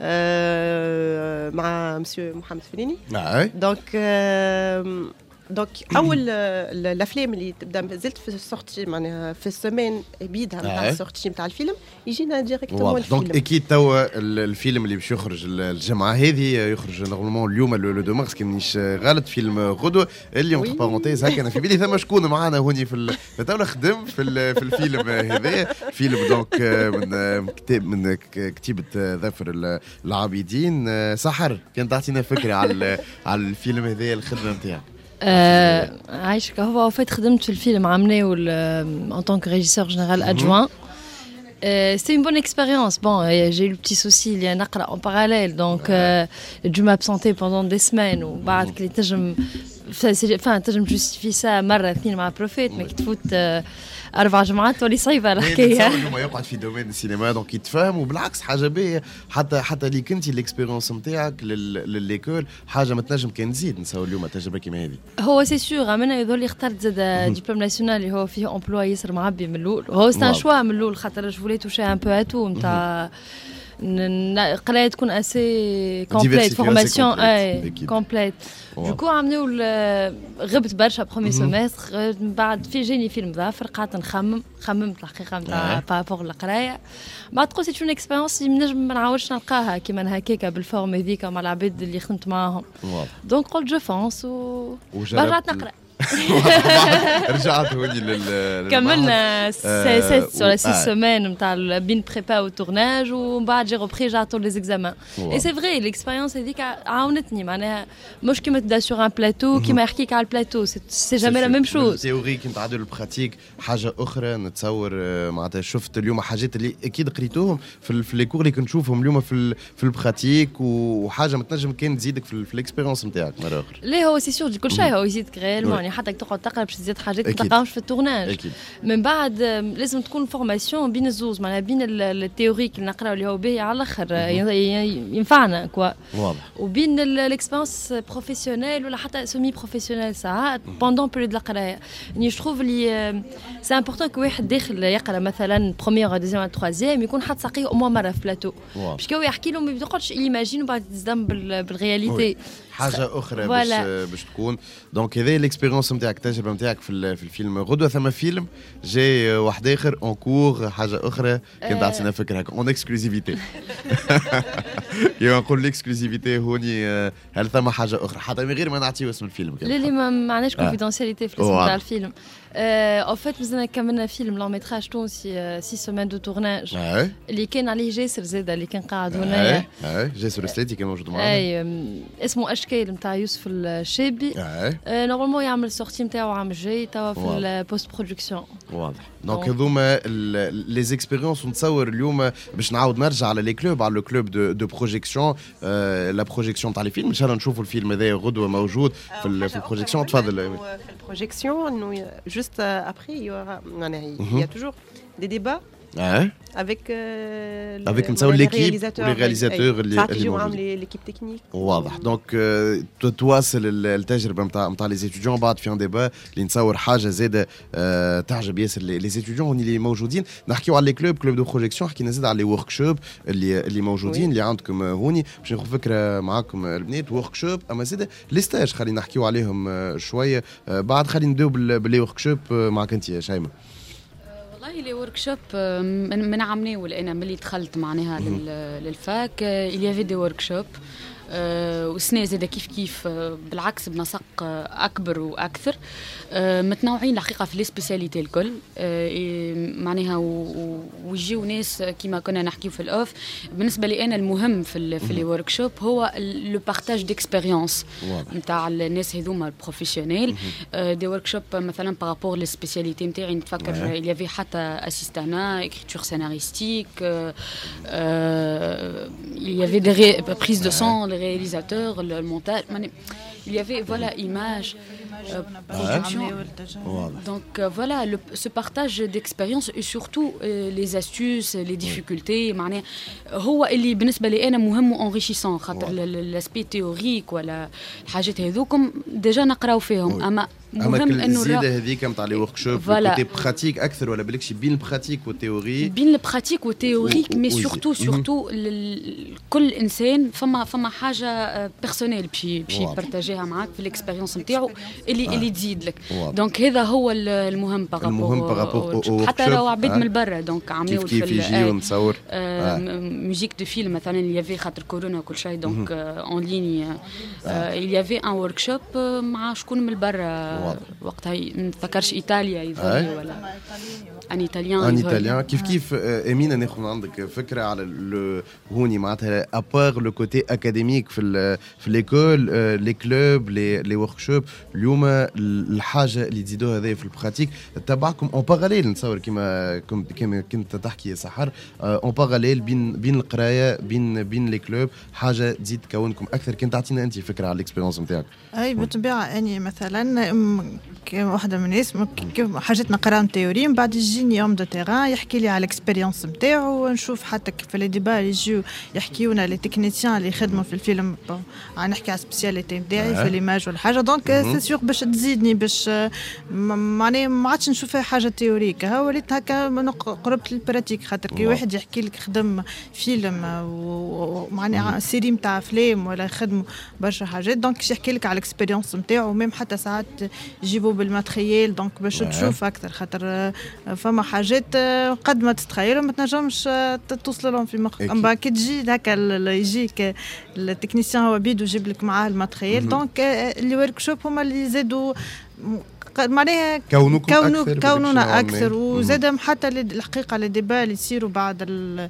مع مسيو محمد فليني دونك دونك اول الافلام اللي تبدا زلت في السورتي معناها في السيمين بيدها نتاع السورتي نتاع الفيلم يجينا ديريكتومون الفيلم دونك اكيد توا الفيلم اللي باش يخرج الجمعه هذه يخرج نورمالمون اليوم لو دو مارس كي مانيش غلط فيلم غدوه اللي اونتر بارونتيز هكا انا في بالي ثم شكون معنا هوني في توا خدم في في الفيلم هذا فيلم دونك من كتاب من كتيبه ظفر العابدين سحر كان تعطينا فكره على على الفيلم هذا الخدمه نتاعك Euh, عايشك هو en fait خدمت في الفيلم عامناه en tant que régisseur général adjoint. Euh, c'était une bonne expérience. Bon, euh, j'ai eu le petit souci, il y a un aqra en parallèle, donc euh, j'ai dû m'absenter pendant des semaines. Ou بعد كي تنجم enfin تنجم justifier ça مرة اثنين مع بروفيت ما كي تفوت أربع جمعات تولي صعيبة الحكاية. هما يقعد في دومين السينما دونك يتفاهم وبالعكس حاجة باهية حتى حتى اللي كنتي الاكسبيريونس نتاعك للليكول حاجة ما تنجم كان تزيد نساو اليوم تجربة كيما هذه. هو سي سور أنا يظل اخترت زاد ديبلوم ناسيونال اللي هو فيه امبلوا ياسر معبي من الأول وهو سان شوا من الأول خاطر جو فولي توشي ان بو اتو نتاع قرايه تكون اسي كومبليت فورماسيون اي كومبليت دوكو عملوا غبت برشا برومي سيمستر بعد في جاني فيلم ظافر قعدت نخمم خممت الحقيقه نتاع بارابور القرايه بعد قلت سي اون اكسبيريونس نجم ما نعاودش نلقاها كيما هكاكا بالفورم هذيك مع العباد اللي خدمت معاهم دونك قلت جو فونس و رجعت نقرا رجعت هوني لل كملنا سيست سور سيس سيمين نتاع بين بريبا و تورناج ومن بعد جي روبري جاتو لي زيكزامان اي سي فري ليكسبيريونس هذيك عاونتني معناها مش كيما تبدا سور ان بلاتو كيما يحكيك على البلاتو سي جامي لا ميم شوز التيوري كي نتعدل البراتيك حاجه اخرى نتصور معناتها شفت اليوم حاجات اللي اكيد قريتوهم في لي كور اللي كنت نشوفهم اليوم في في البراتيك وحاجه ما تنجم كان تزيدك في الاكسبيريونس نتاعك مره اخرى ليه هو سي سور كل شيء هو يزيدك ريالمون حتى تقعد تقرا باش تزيد حاجات ما تلقاهمش في التورناج أكيد. من بعد لازم تكون فورماسيون بين الزوز معناها بين التيوريك اللي نقراو اللي هو باهي على الاخر ينفعنا كوا واضح وبين الاكسبيريونس بروفيسيونيل ولا حتى سيمي بروفيسيونيل ساعات بوندون بيريود القرايه يعني جو تروف لي سي امبورطون كو واحد داخل يقرا مثلا بروميير دوزيام تروازيام يكون حط ساقيه او مره في بلاتو باش كي يحكي لهم ما يقعدش ايماجين وبعد يصدم بالرياليتي حاجه اخرى باش باش تكون دونك هذه الاكسبيريونس نتاعك التجربه نتاعك في في الفيلم غدوه ثم فيلم جاي واحد اخر اون كور حاجه اخرى كان تعطينا فكره هكا اون اكسكلوزيفيتي يا نقول الاكسكلوزيفيتي هوني هل ثم حاجه اخرى حتى من غير ما نعطيو اسم الفيلم لا لا ما عندناش كونفيدونسياليتي في الاسم تاع الفيلم اون فيت مازلنا كملنا فيلم لون ميتراج تونسي سي سيمين دو تورناج اللي كان عليه جاسر زاد اللي كان قاعد هنايا جاسر السلاتي كان موجود معنا اي اسمه اشكال نتاع يوسف الشابي نورمالمون يعمل سورتي نتاعو عام الجاي توا في البوست برودكسيون واضح دونك هذوما لي زيكسبيريونس نتصور اليوم باش نعاود نرجع على لي كلوب على لو كلوب دو دو بروجيكسيون لا بروجيكسيون تاع لي فيلم ان شاء الله نشوفوا الفيلم هذا غدوه موجود في البروجيكسيون تفضل في البروجيكسيون انه جوست ابري il y a toujours des débats Ouais. Avec euh, avec le, l'équipe, les réalisateurs, les l'équipe technique. واضح دونك تواصل التجربه نتاع نتاع لي زيتيديون بعد في ان ديبا اللي نتصور حاجه زاده تعجب ياسر لي زيتيديون اللي موجودين نحكيو على لي كلوب كلوب دو بروجيكسيون حكينا زاد على لي ورك شوب اللي اللي موجودين اللي عندكم هوني باش ناخذ فكره معاكم البنات ورك شوب اما زاد لي ستاج خلينا نحكيو عليهم شويه بعد خلينا ندوب باللي ورك شوب معك انت يا شيماء. والله لي ورك شوب من, من عامناه ولقينا ملي دخلت معناها للفاك il y avait des workshops والسنة زادة كيف كيف بالعكس بنسق أكبر وأكثر متنوعين الحقيقة في السبيسياليتي الكل معناها ويجيو ناس كما كنا نحكيو في الأوف بالنسبة لي أنا المهم في في لي ورك شوب هو لو بارتاج ديكسبيريونس نتاع الناس هذوما البروفيسيونيل دي ورك شوب مثلا بارابور للسبيسياليتي نتاعي نتفكر il y avait حتى أسيستانا écriture scénaristique il y avait des prises de son réalisateur, le montage, il y avait voilà image Donc euh, voilà, le, ce partage d'expérience et surtout euh, les astuces, les difficultés, معناها هو اللي بالنسبة لي أنا مهم وانريشيسون خاطر الاسبي تيوريك ولا الحاجات هذوكم ديجا نقراو فيهم أما مهم انه الزياده هذيك نتاع لي ورك شوب كوتي براتيك اكثر ولا بالكش بين البراتيك والتيوري بين البراتيك والتيوريك مي سورتو سورتو كل انسان فما فما حاجه بيرسونيل بشي بشي بارتاجيها معاك في الاكسبيريونس نتاعو اللي اللي تزيد لك دونك هذا هو المهم بارابور حتى لو عبيد من برا دونك عاملين في كيف يجي ونصور ميوزيك دو فيلم مثلا اللي يافي خاطر كورونا وكل شيء دونك اون ليني اللي يافي ان ورك شوب مع شكون من برا وقتها نتفكرش ايطاليا يظهر ولا ان ايطاليان ان ايطاليان كيف كيف امينه ناخذ عندك فكره على هوني معناتها ابار لو كوتي اكاديميك في في ليكول لي كلوب لي لي ورك شوب اليوم الحاجه اللي تزيدوها هذه في البراتيك تبعكم اون باراليل نتصور كما كما كنت تحكي يا سحر اون باراليل بين بين القرايه بين بين لي كلوب حاجه تزيد تكونكم اكثر. كنت تعطينا انت فكره على الاكسبيرينس نتاعك. اي بالطبيعه اني مثلا واحده من الناس حاجتنا قراءه تيوري من بعد يجيني يوم دو تيران يحكي لي على الاكسبيريونس نتاعو ونشوف حتى كيف لي ديبا يجيو يحكيونا لي تكنيسيان اللي يخدموا في الفيلم نحكي على سبيسياليتي نتاعي في ليماج ولا حاجه دونك سي سيغ باش تزيدني باش معناها ما عادش نشوف فيها حاجه تيوريك ها وليت هكا قربت للبراتيك خاطر كي واحد يحكي لك خدم فيلم ومعناها سيري نتاع افلام ولا يخدموا برشا حاجات دونك يحكي لك على الاكسبيريونس نتاعو ميم حتى ساعات يجيبوا بالماتريال دونك باش تشوف اكثر خاطر فما حاجات قد ما تتخيل ما تنجمش توصل لهم في مخك اما كي تجي هكا يجيك التكنيسيان هو بيدو يجيب لك معاه الماتريال دونك اللي ورك شوب هما اللي زادوا معناها كونكم كونو أكثر كوننا اكثر وزاد حتى الحقيقه لي ديبا اللي يصيروا بعد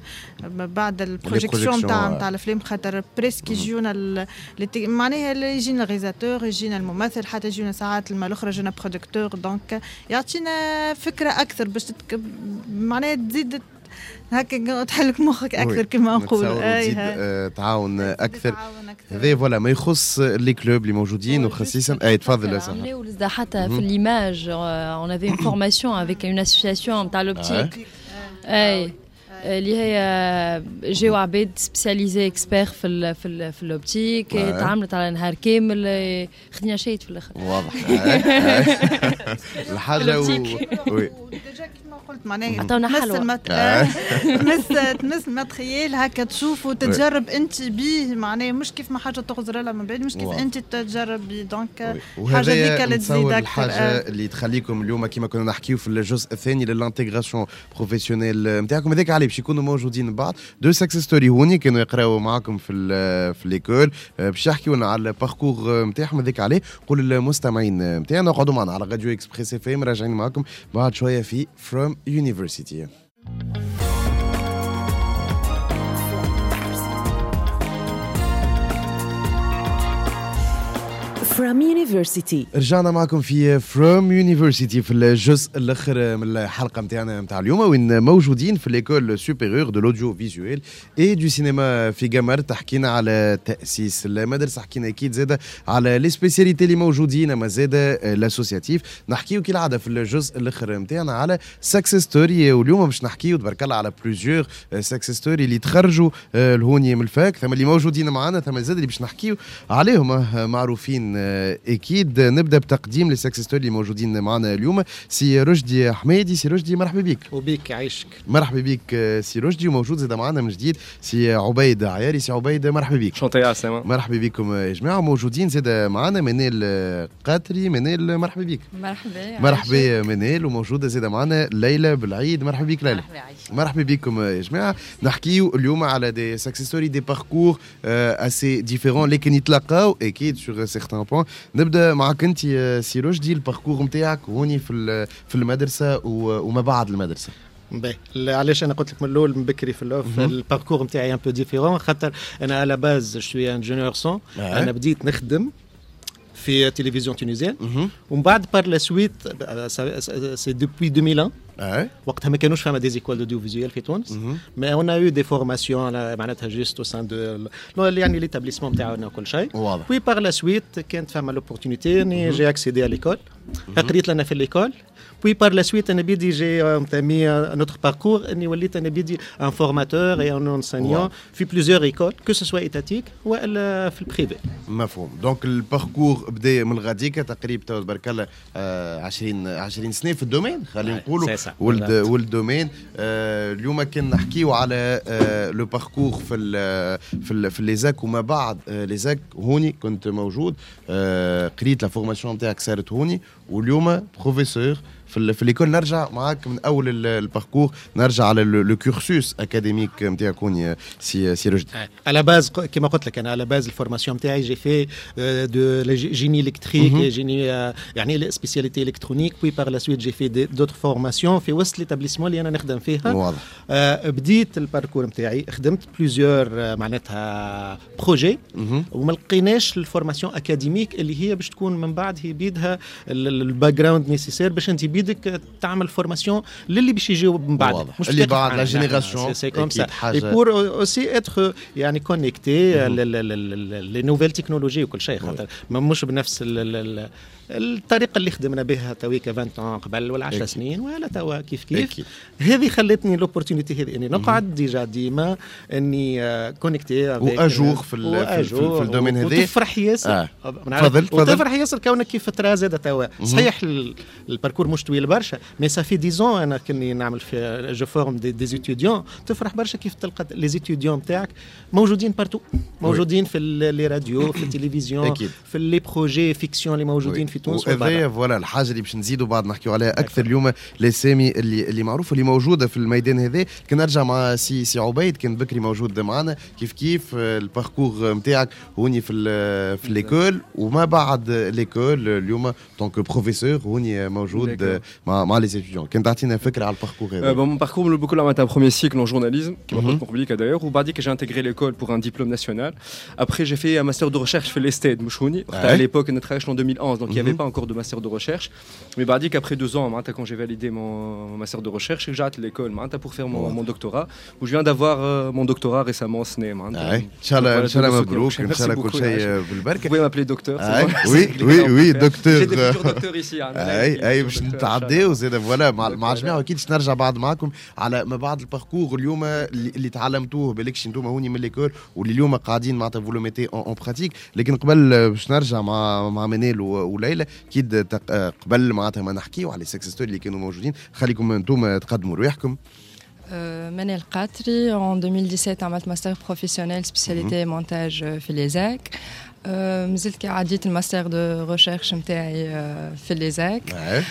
بعد البروجيكسيون تاع تاع الفيلم خاطر بريسك يجيونا معناها يجينا الريزاتور يجينا الممثل حتى يجينا ساعات المره الاخرى يجينا برودكتور دونك يعطينا فكره اكثر باش تتك... معناها تزيد هكا تحلك مخك اكثر كما نقول اي آه تعاون اكثر هذا فوالا ما يخص لي كلوب اللي موجودين وخصيصا اي تفضل يا سهى حتى في ليماج اون افي اون فورماسيون افيك اون اسوسياسيون تاع لوبتيك اي اللي هي جاو عباد سبيسياليزي اكسبير في ال في ال في الاوبتيك تعاملت على نهار كامل خدنا شيء في الاخر واضح الحاجه وي قلت معناها تمس تمس تمس ماتريال هكا تشوف وتتجرب انت بيه معناها مش كيف ما حاجه تغزر لها من بعيد مش كيف انت تتجرب بيه دونك حاجه هذيك اللي تزيد اكثر الحاجه اللي تخليكم اليوم كما كنا نحكيو في الجزء الثاني للانتيغراسيون بروفيسيونيل نتاعكم هذاك عليه باش يكونوا موجودين بعض دو سكسس ستوري هوني كانوا يقراو معاكم في في ليكول باش يحكيوا لنا على الباركور نتاعهم هذاك عليه قول المستمعين نتاعنا اقعدوا معنا على راديو اكسبريس اف ام راجعين معاكم بعد شويه في From University. From University. رجعنا معكم في From University في الجزء الاخر من الحلقه نتاعنا نتاع اليوم وين موجودين في ليكول سوبيريور دو لوديو فيزويل اي دو سينما في جامرت. حكينا على تاسيس المدرسه حكينا اكيد زاده على لي سبيسياليتي اللي موجودين اما زاده لاسوسياتيف. نحكيو كالعاده في الجزء الاخر نتاعنا على سكسس ستوري واليوم باش نحكيو تبارك الله على بلوزيور سكسس ستوري اللي تخرجوا لهوني من الفاك ثم اللي موجودين معنا ثم زاده اللي باش نحكيو عليهم معروفين اكيد. نبدا بتقديم للسكسس ستوري اللي موجودين معنا اليوم. سي رشدي حميدي. سي رشدي مرحبا بك. وبيك يعيشك. مرحبا بك سي رشدي. وموجود زاد معنا من جديد سي عبيد عياري. سي عبيد مرحبا بك. شنطي يا سلامة. مرحبا بكم يا جماعه. موجودين زاد معنا منال قاتري. منال مرحبا بك. مرحبا. مرحبا منال. وموجوده زاد معنا ليلى بالعيد. مرحبا بك ليلى. مرحبا بكم يا جماعه. نحكيو اليوم على دي سكسس ستوري دي باركور اسي ديفيرون لكن يتلاقاو اكيد سور سيغتان بوين. نبدا معك انت سي رشدي الباركور نتاعك هوني في في المدرسه وما بعد المدرسه. باهي علاش انا قلت لك من الاول من بكري في الاوف الباركور نتاعي ان بو ديفيرون خاطر انا على باز شويه انجينيور سون. انا بديت نخدم في تلفزيون تونيزيان ومن بعد بار لا سويت سي دوبوي ألفين وواحد وقتها ما كانوش فما des écoles d'audiovisuel في تونس. mais on a eu des formations معناتها juste au sein de يعني l'établissement نتاعنا وكل شيء. puis par la suite كانت فما l'opportunité اني j'ai accédé à l'école. قريت لنا في l'école. Puis par la suite, أنا بدي j'ai entamé notre parcours. أنا وليت أنا بدي un formateur et un enseignant في plusieurs écoles, que ce soit étatique ou في البريفي. مفهوم. دونك الباركور بدا من الغاديكا تقريبا تبارك الله عشرين عشرين سنة في الدومين خلينا نقولوا ولد والدومين. اليوم كنا نحكيو على لو باركور في ال في ال في ليزاك وما بعد ليزاك. هوني كنت موجود قريت لا فورماسيون نتاعك صارت هوني واليوم بروفيسور في في ليكول. نرجع معاك من اول الباركور نرجع على لو كورسوس اكاديميك نتاعك هوني سي سي رجد. على باز كما قلت لك انا على باز الفورماسيون نتاعي جي في دو جيني الكتريك جيني يعني سبيسياليتي الكترونيك. بي بار لا سويت جي في دوتر فورماسيون في وسط ليتابليسمون اللي انا نخدم فيها. واضح. آه بديت الباركور نتاعي خدمت بليزيور معناتها بروجي وما لقيناش الفورماسيون اكاديميك اللي هي باش تكون من بعد هي بيدها الباك جراوند نيسيسير باش انت بدك تعمل فورماسيون للي باش يجيو من بعد مش اللي بعد لا جينيراسيون سي كوم سا اي بور اوسي اتر يعني كونيكتي لي نوفيل تكنولوجي وكل شيء خاطر مش بنفس الطريقه اللي خدمنا بها تويك عشرين عام قبل ولا عشر سنين ولا توا كيف كيف. هذه خلتني لوبورتونيتي هذه اني نقعد ديجا ديما اني كونيكتي واجور في في الدومين هذا وتفرح ياسر. تفضل وتفرح ياسر كونك كيف فتره زاده توا. صحيح الباركور مش طويل برشا مي صافي ديزون انا كني نعمل في جو فورم دي دي ستوديون. تفرح برشا كيف تلقى لي ستوديون نتاعك موجودين بارتو موجودين في لي راديو في التلفزيون في لي بروجي فيكسيون اللي موجودين في تونس. وهذا فوالا الحاجه اللي باش نزيدوا بعد نحكيو عليها اكثر اليوم الاسامي اللي اللي معروفه اللي موجوده في الميدان هذا. كي نرجع مع سي سي عبيد كان بكري موجود معنا كيف كيف الباركور نتاعك هوني في في ليكول وما بعد ليكول اليوم دونك بروفيسور هوني موجود مع مع لي ستوديون. كان تعطينا فكره على الباركور هذا. Mon parcours le beaucoup là un premier cycle en journalisme qui m'a pour public d'ailleurs ou بعد que j'ai intégré l'école pour un diplôme national. Après j'ai fait un master de recherche في l'Ested مشوني. À l'époque on a travaillé en deux mille onze donc il y avait pas encore de master de recherche. Mais بعد qu'après deux ans quand j'ai validé mon master de recherche j'ai hâte l'école pour faire mon mon doctorat où je viens d'avoir mon doctorat récemment ce n'est. ان شاء الله ان شاء الله مبروك ان شاء الله كل شيء بالبركه. Vous pouvez m'appeler docteur. Oui oui oui docteur. J'ai des futurs docteurs ici. اي اي باش نتعداو زاد فوالا مع الجميع اكيد باش نرجع بعد معكم على ما بعد الباركور اليوم اللي تعلمتوه بالكش انتم هوني من ليكول واللي اليوم قاعدين معناتها فولو ميتي اون براتيك. لكن قبل باش نرجع مع مع منال وليلى اكيد قبل معناتها ما نحكيو على السكسس ستوري اللي كانوا موجودين خليكم انتم تقدموا رواحكم. منال قاتري en deux mille dix-sept عملت ماستر بروفيسيونيل سبيسياليتي مونتاج في ليزاك. مازلت كي عديت الماستر دو ريشيرش نتاعي في ليزاك.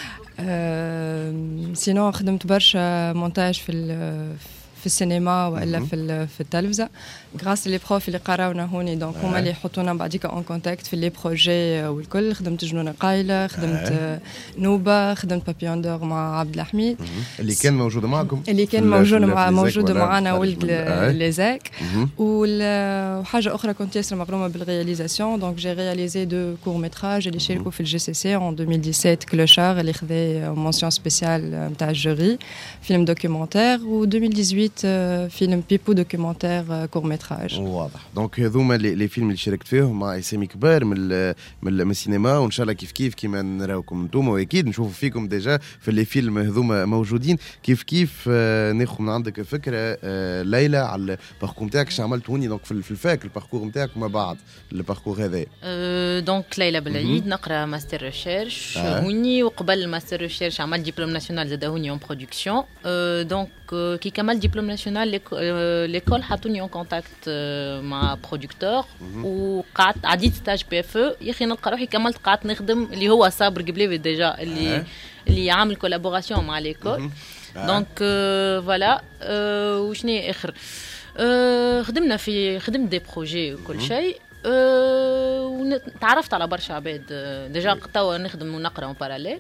سينو خدمت برشا مونتاج في في السينما والا في في التلفزه غراس لي بروف اللي قراونا هوني دونك هما اللي يحطونا بعديك اون كونتاكت في لي بروجي والكل. خدمت جنون قايله خدمت نوبه خدمت بابيون دور مع عبد الحميد اللي كان موجود معكم اللي كان موجود مع موجود معنا ولد ليزاك. وحاجه اخرى كنت ياسر مغرومه بالرياليزاسيون دونك جي رياليزي دو كور ميتراج اللي شاركوا في الجي سي سي en deux mille dix-sept كلوشار اللي خذا مونسيون سبيسيال نتاع الجوري فيلم دوكيومونتير و deux mille dix-huit فيلم بيبو دوكيومونتير كور ميتراج. واضح. دونك هذوما لي فيلم اللي شاركت فيهم مع اسامي كبار من من السينما وان شاء الله كيف كيف كيما نراوكم انتم واكيد نشوفوا فيكم ديجا في لي فيلم هذوما موجودين. كيف كيف ناخذ من عندك فكره ليلى على الباركور نتاعك اش عملت هوني دونك في الفاك الباركور نتاعك وما بعد الباركور هذا. دونك ليلى بالعيد نقرا ماستر ريشيرش هوني وقبل الماستر ريشيرش عملت دبلوم ناسيونال زاد هوني اون برودكسيون. دونك كي كمل دبلوم ناسيونال ليكول حطوني اون كونتاكت مع برودكتور وقعدت عديت ستاج بي اف او يا اخي نلقى روحي كملت قعدت نخدم اللي هو صابر قبلي ديجا اللي اللي عامل كولابوراسيون مع ليكول. دونك فوالا وشني اخر خدمنا في خدمت دي بروجي وكل شيء وتعرفت على برشا عباد ديجا توا نخدم ونقرا اون باراليل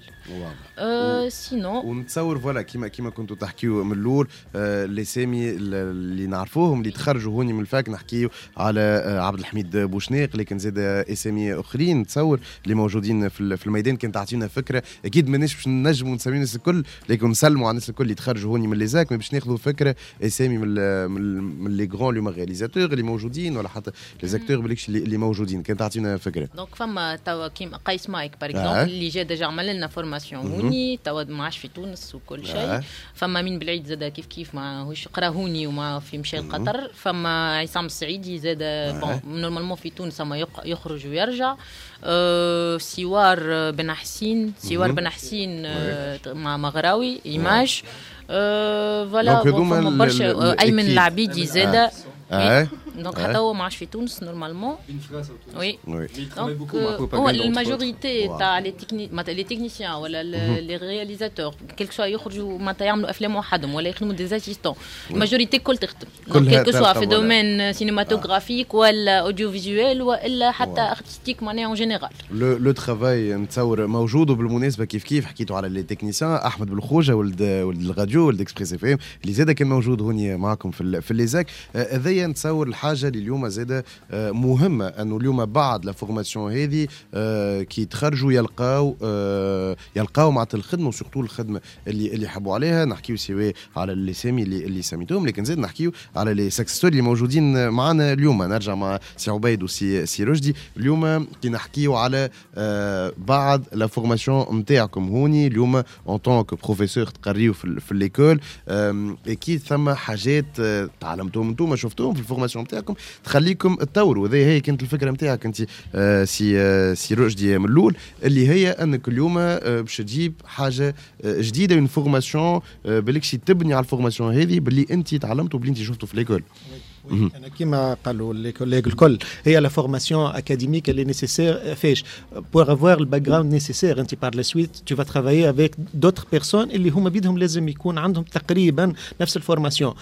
أه سينو ونتصور فوالا كيما كيما كنتوا تحكيوا من الاول آه لي سامي اللي نعرفوهم اللي تخرجوا هوني من الفاك نحكيوا على آه عبد الحميد بوشنيق لكن زاد اسامي اخرين نتصور اللي موجودين في في الميدان. كان تعطينا فكره اكيد ماناش باش نجموا نسميو الناس الكل لكن نسلموا على الناس الكل اللي تخرجوا هوني من لي زاك باش ناخذوا فكره اسامي من من لي غران اللي رياليزاتور اللي موجودين ولا حتى لي زاكتور بالكش اللي موجودين. كان تعطينا فكره دونك فما توا كيما قيس مايك باغ اكزومبل اللي جا ديجا عمل لنا فورماسيون هوني توا ما عادش في تونس وكل شيء. فما مين بالعيد زاد كيف كيف ماهوش قرا هوني وما في مشى لقطر. فما عصام السعيدي زاد بون نورمالمون في تونس اما يخرج ويرجع. أه سوار بن حسين سوار بن حسين مع مغراوي ايماج فوالا فما برشا ايمن العبيدي زاد دونك حتى هو ما عادش في تونس نورمالمون وي دونك هو الماجوريتي تاع لي تكني لي تكنيسيان ولا لي رياليزاتور كيلك سوا يخرجوا معناتها يعملوا افلام وحدهم ولا يخدموا دي اسيستون الماجوريتي كل تخدم دونك كيلك سوا في دومين سينماتوغرافيك ولا اوديو فيزوال ولا حتى ارتستيك معناها اون جينيرال. لو ترافاي نتصور موجود. وبالمناسبه كيف كيف حكيتوا على لي تكنيسيان احمد بالخوجه ولد ولد الراديو ولد اكسبريس اف ام اللي زاد كان موجود هوني معكم في في ليزاك هذايا. نتصور الحاجه اللي اليوم زاده مهمه انه اليوم بعد لا فورماسيون هذه كي يتخرجوا يلقاو يلقاو مع الخدمه وسورتو الخدمه اللي اللي يحبوا عليها. نحكيو سواء على اللي سامي اللي اللي سميتهم لكن زاد نحكيو على لي سكسس ستوري اللي موجودين معنا اليوم. نرجع مع سي عبيد وسي سي رشدي اليوم كي نحكيو على بعد لا فورماسيون نتاعكم هوني اليوم اون طونك بروفيسور تقريو في, في ليكول اكيد ثم حاجات تعلمتوهم انتم شفتوهم في الفورماسيون نتاعكم تخليكم تطوروا. هذه هي كانت الفكره نتاعك انت آه سي آه سي رشدي من الاول اللي هي انك اليوم آه باش تجيب حاجه آه جديده من فورماسيون آه بالكش تبني على الفورماسيون هذه باللي انت تعلمته باللي انت شفته في ليكول. أنا كما قالوا les collègues الكل هي la formation académique elle est nécessaire فاش pour avoir le background nécessaire انت par la suite tu vas travailler avec d'autres personnes اللي هما بيدهم لازم يكون عندهم تقريبا نفس الفورماسيون.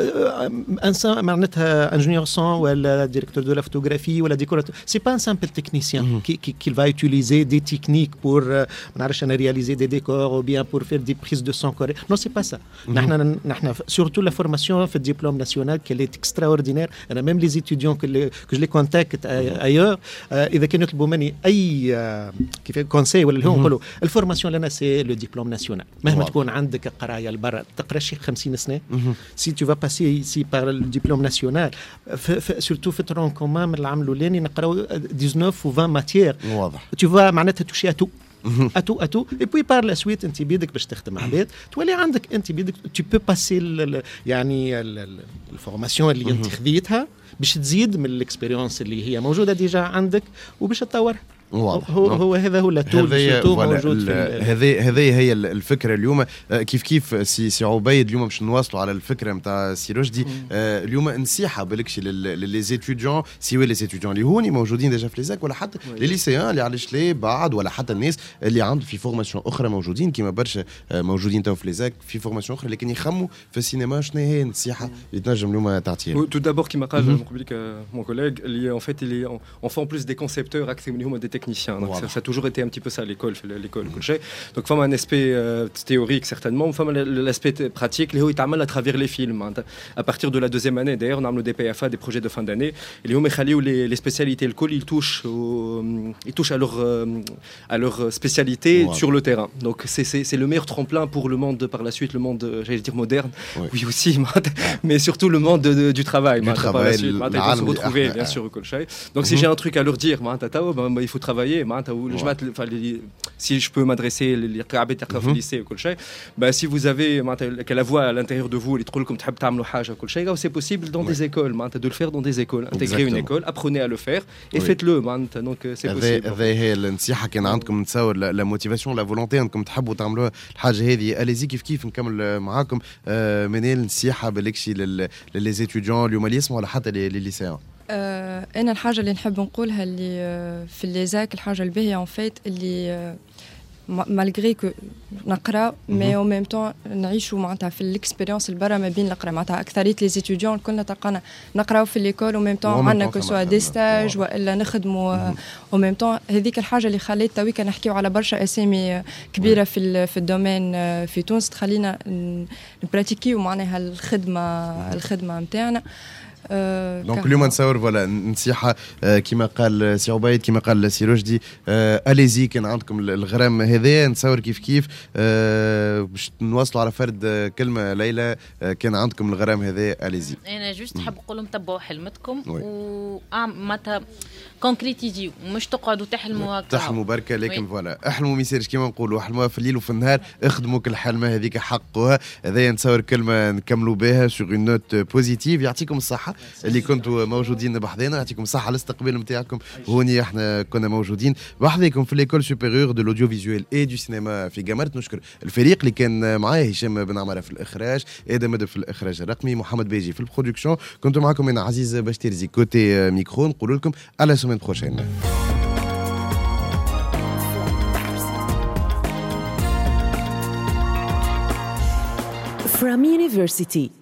انسان معناتها انجينيور سون ولا ديريكتور دو لا فوتوغرافي ولا ديكوراتور سي با ان سامبل تكنيسيان qui qui va utiliser des techniques pour ما نعرفش انا réaliser des décors ou bien pour faire des prises de son correct. Non c'est pas ça. نحن نحن surtout la formation في الدبلوم ناسيونال qui est extraordinaire. انا ميم لي زيتيديون que je les contacte ailleurs اذا كانوا يطلبوا مني اي كيف كونساي ولا اللي هو نقولوا الفورماسيون لنا سي لو ديبلوم ناسيونال. مهما تكون عندك قرايه لبرا تقرا شي خمسين سنه سي تو فا باسي سي بار لو ديبلوم ناسيونال سورتو في ترون كومان من العام الاولاني نقراو تسعطاش و عشرين ماتيير واضح تو فا معناتها توشي اتو اتو اتو اي بوي بار لا سويت انت بيدك باش تخدم عباد تولي عندك انت بيدك تو بو باسي يعني الفورماسيون اللي انت خذيتها باش تزيد من الاكسبيريونس اللي هي موجوده ديجا عندك وباش تطورها. واضح. هو هو هذا هو التول موجود. هذه هذه هي الفكره اليوم. كيف كيف سي سي عبيد اليوم باش نواصلوا على الفكره نتاع سي رشدي. اليوم نصيحه بالكش لي زيتيديون سواء لي زيتيديون اللي هوني موجودين ديجا في ليزاك ولا حتى لي ليسيان اللي علاش ليه بعد ولا حتى الناس اللي عندهم في فورماسيون اخرى موجودين كيما برشا موجودين تو في ليزاك في فورماسيون اخرى لكن يخموا في السينما. شنو هي النصيحه اللي تنجم اليوم تعطيها؟ تو دابور كيما قال مون كوليغ اللي ان فيت اللي اون فون بلوس دي كونسيبتور اكثر من هما دي technicien. Donc ça, ça a toujours été un petit peu ça à l'école, l'école mmh. Donc femme un aspect euh, théorique certainement, femme l'aspect pratique, les ils t'amènent à travers les films. À partir de la deuxième année, d'ailleurs, on a des P F A, des projets de fin d'année, et les les spécialités l'école, ils touchent, au, ils touchent à leur euh, à leur spécialité wow. sur le terrain. Donc c'est c'est c'est le meilleur tremplin pour le monde par la suite, le monde, j'allais dire moderne, oui, oui aussi, mais surtout le monde de, de, du travail. Du travail, par la suite, ils vont se retrouver bien sûr au Colchay. Donc si j'ai un truc à leur dire, il faut travailler. Si je peux m'adresser les au lycée ou bah si vous avez que la voix à l'intérieur de vous les trolls comme c'est possible dans des écoles de le faire dans des écoles. Intégrer une école, apprenez à le faire et faites-le. Donc c'est possible. هذه النصيحه كان عندكم تصور لا موتيفاسيون لا فولونتي انكم تحبوا تعملوا الحاجه هذه. اليزي كيف كيف نكمل معاكم منال نصيحه بالكشي للي زيتيديون اليوم اللي يسمعوا ولا حتى لي ليسيان. آه انا الحاجه اللي نحب نقولها اللي آه في الليزاك الحاجه الباهيه ان فيت اللي آه مالغري كو نقرا مي او ميم طون نعيشوا معناتها في الاكسبيريونس البرا ما بين القرا معناتها اكثريه لي ستوديون كلنا تلقانا نقراو في ليكول او ميم طون عندنا كو سوا دي ستاج والا نخدموا او ميم طون هذيك الحاجه اللي خلات توي كنحكيو على برشا اسامي كبيره في في الدومين في تونس تخلينا نبراتيكيو معناها الخدمه الخدمه نتاعنا. دونك اليوم نصور فوالا نصيحه كما قال سي عبيد كما قال سي رشدي اليزي كان عندكم الغرام هذايا نصور كيف كيف باش نواصلوا على فرد كلمه ليلى كان عندكم الغرام هذايا اليزي. انا جوست حاب نقول لهم تبعوا حلمتكم ومعناتها كونكريتيزيو مش تقعدوا تحلموا هكا تحلموا بركه لكن فوالا احلموا ما يصيرش كما نقولوا احلموها في الليل وفي النهار اخدموا كل حلمه هذيك حقوها. هذايا نصور كلمه نكملوا بها سوغ اون نوت بوزيتيف. يعطيكم الصحه اللي كنتوا موجودين بحذانا يعطيكم الصحه الاستقبال نتاعكم هوني احنا كنا موجودين بحذاكم في ليكول سوبيريور دو لوديو فيزيوال اي دو سينما في جامرت. نشكر الفريق اللي كان معايا هشام بن عماره في الاخراج ادم مدب في الاخراج الرقمي محمد بيجي في البرودكسيون كنت معكم انا عزيز بشتيرزي كوتي ميكرو نقول لكم على سومين بروشين. From University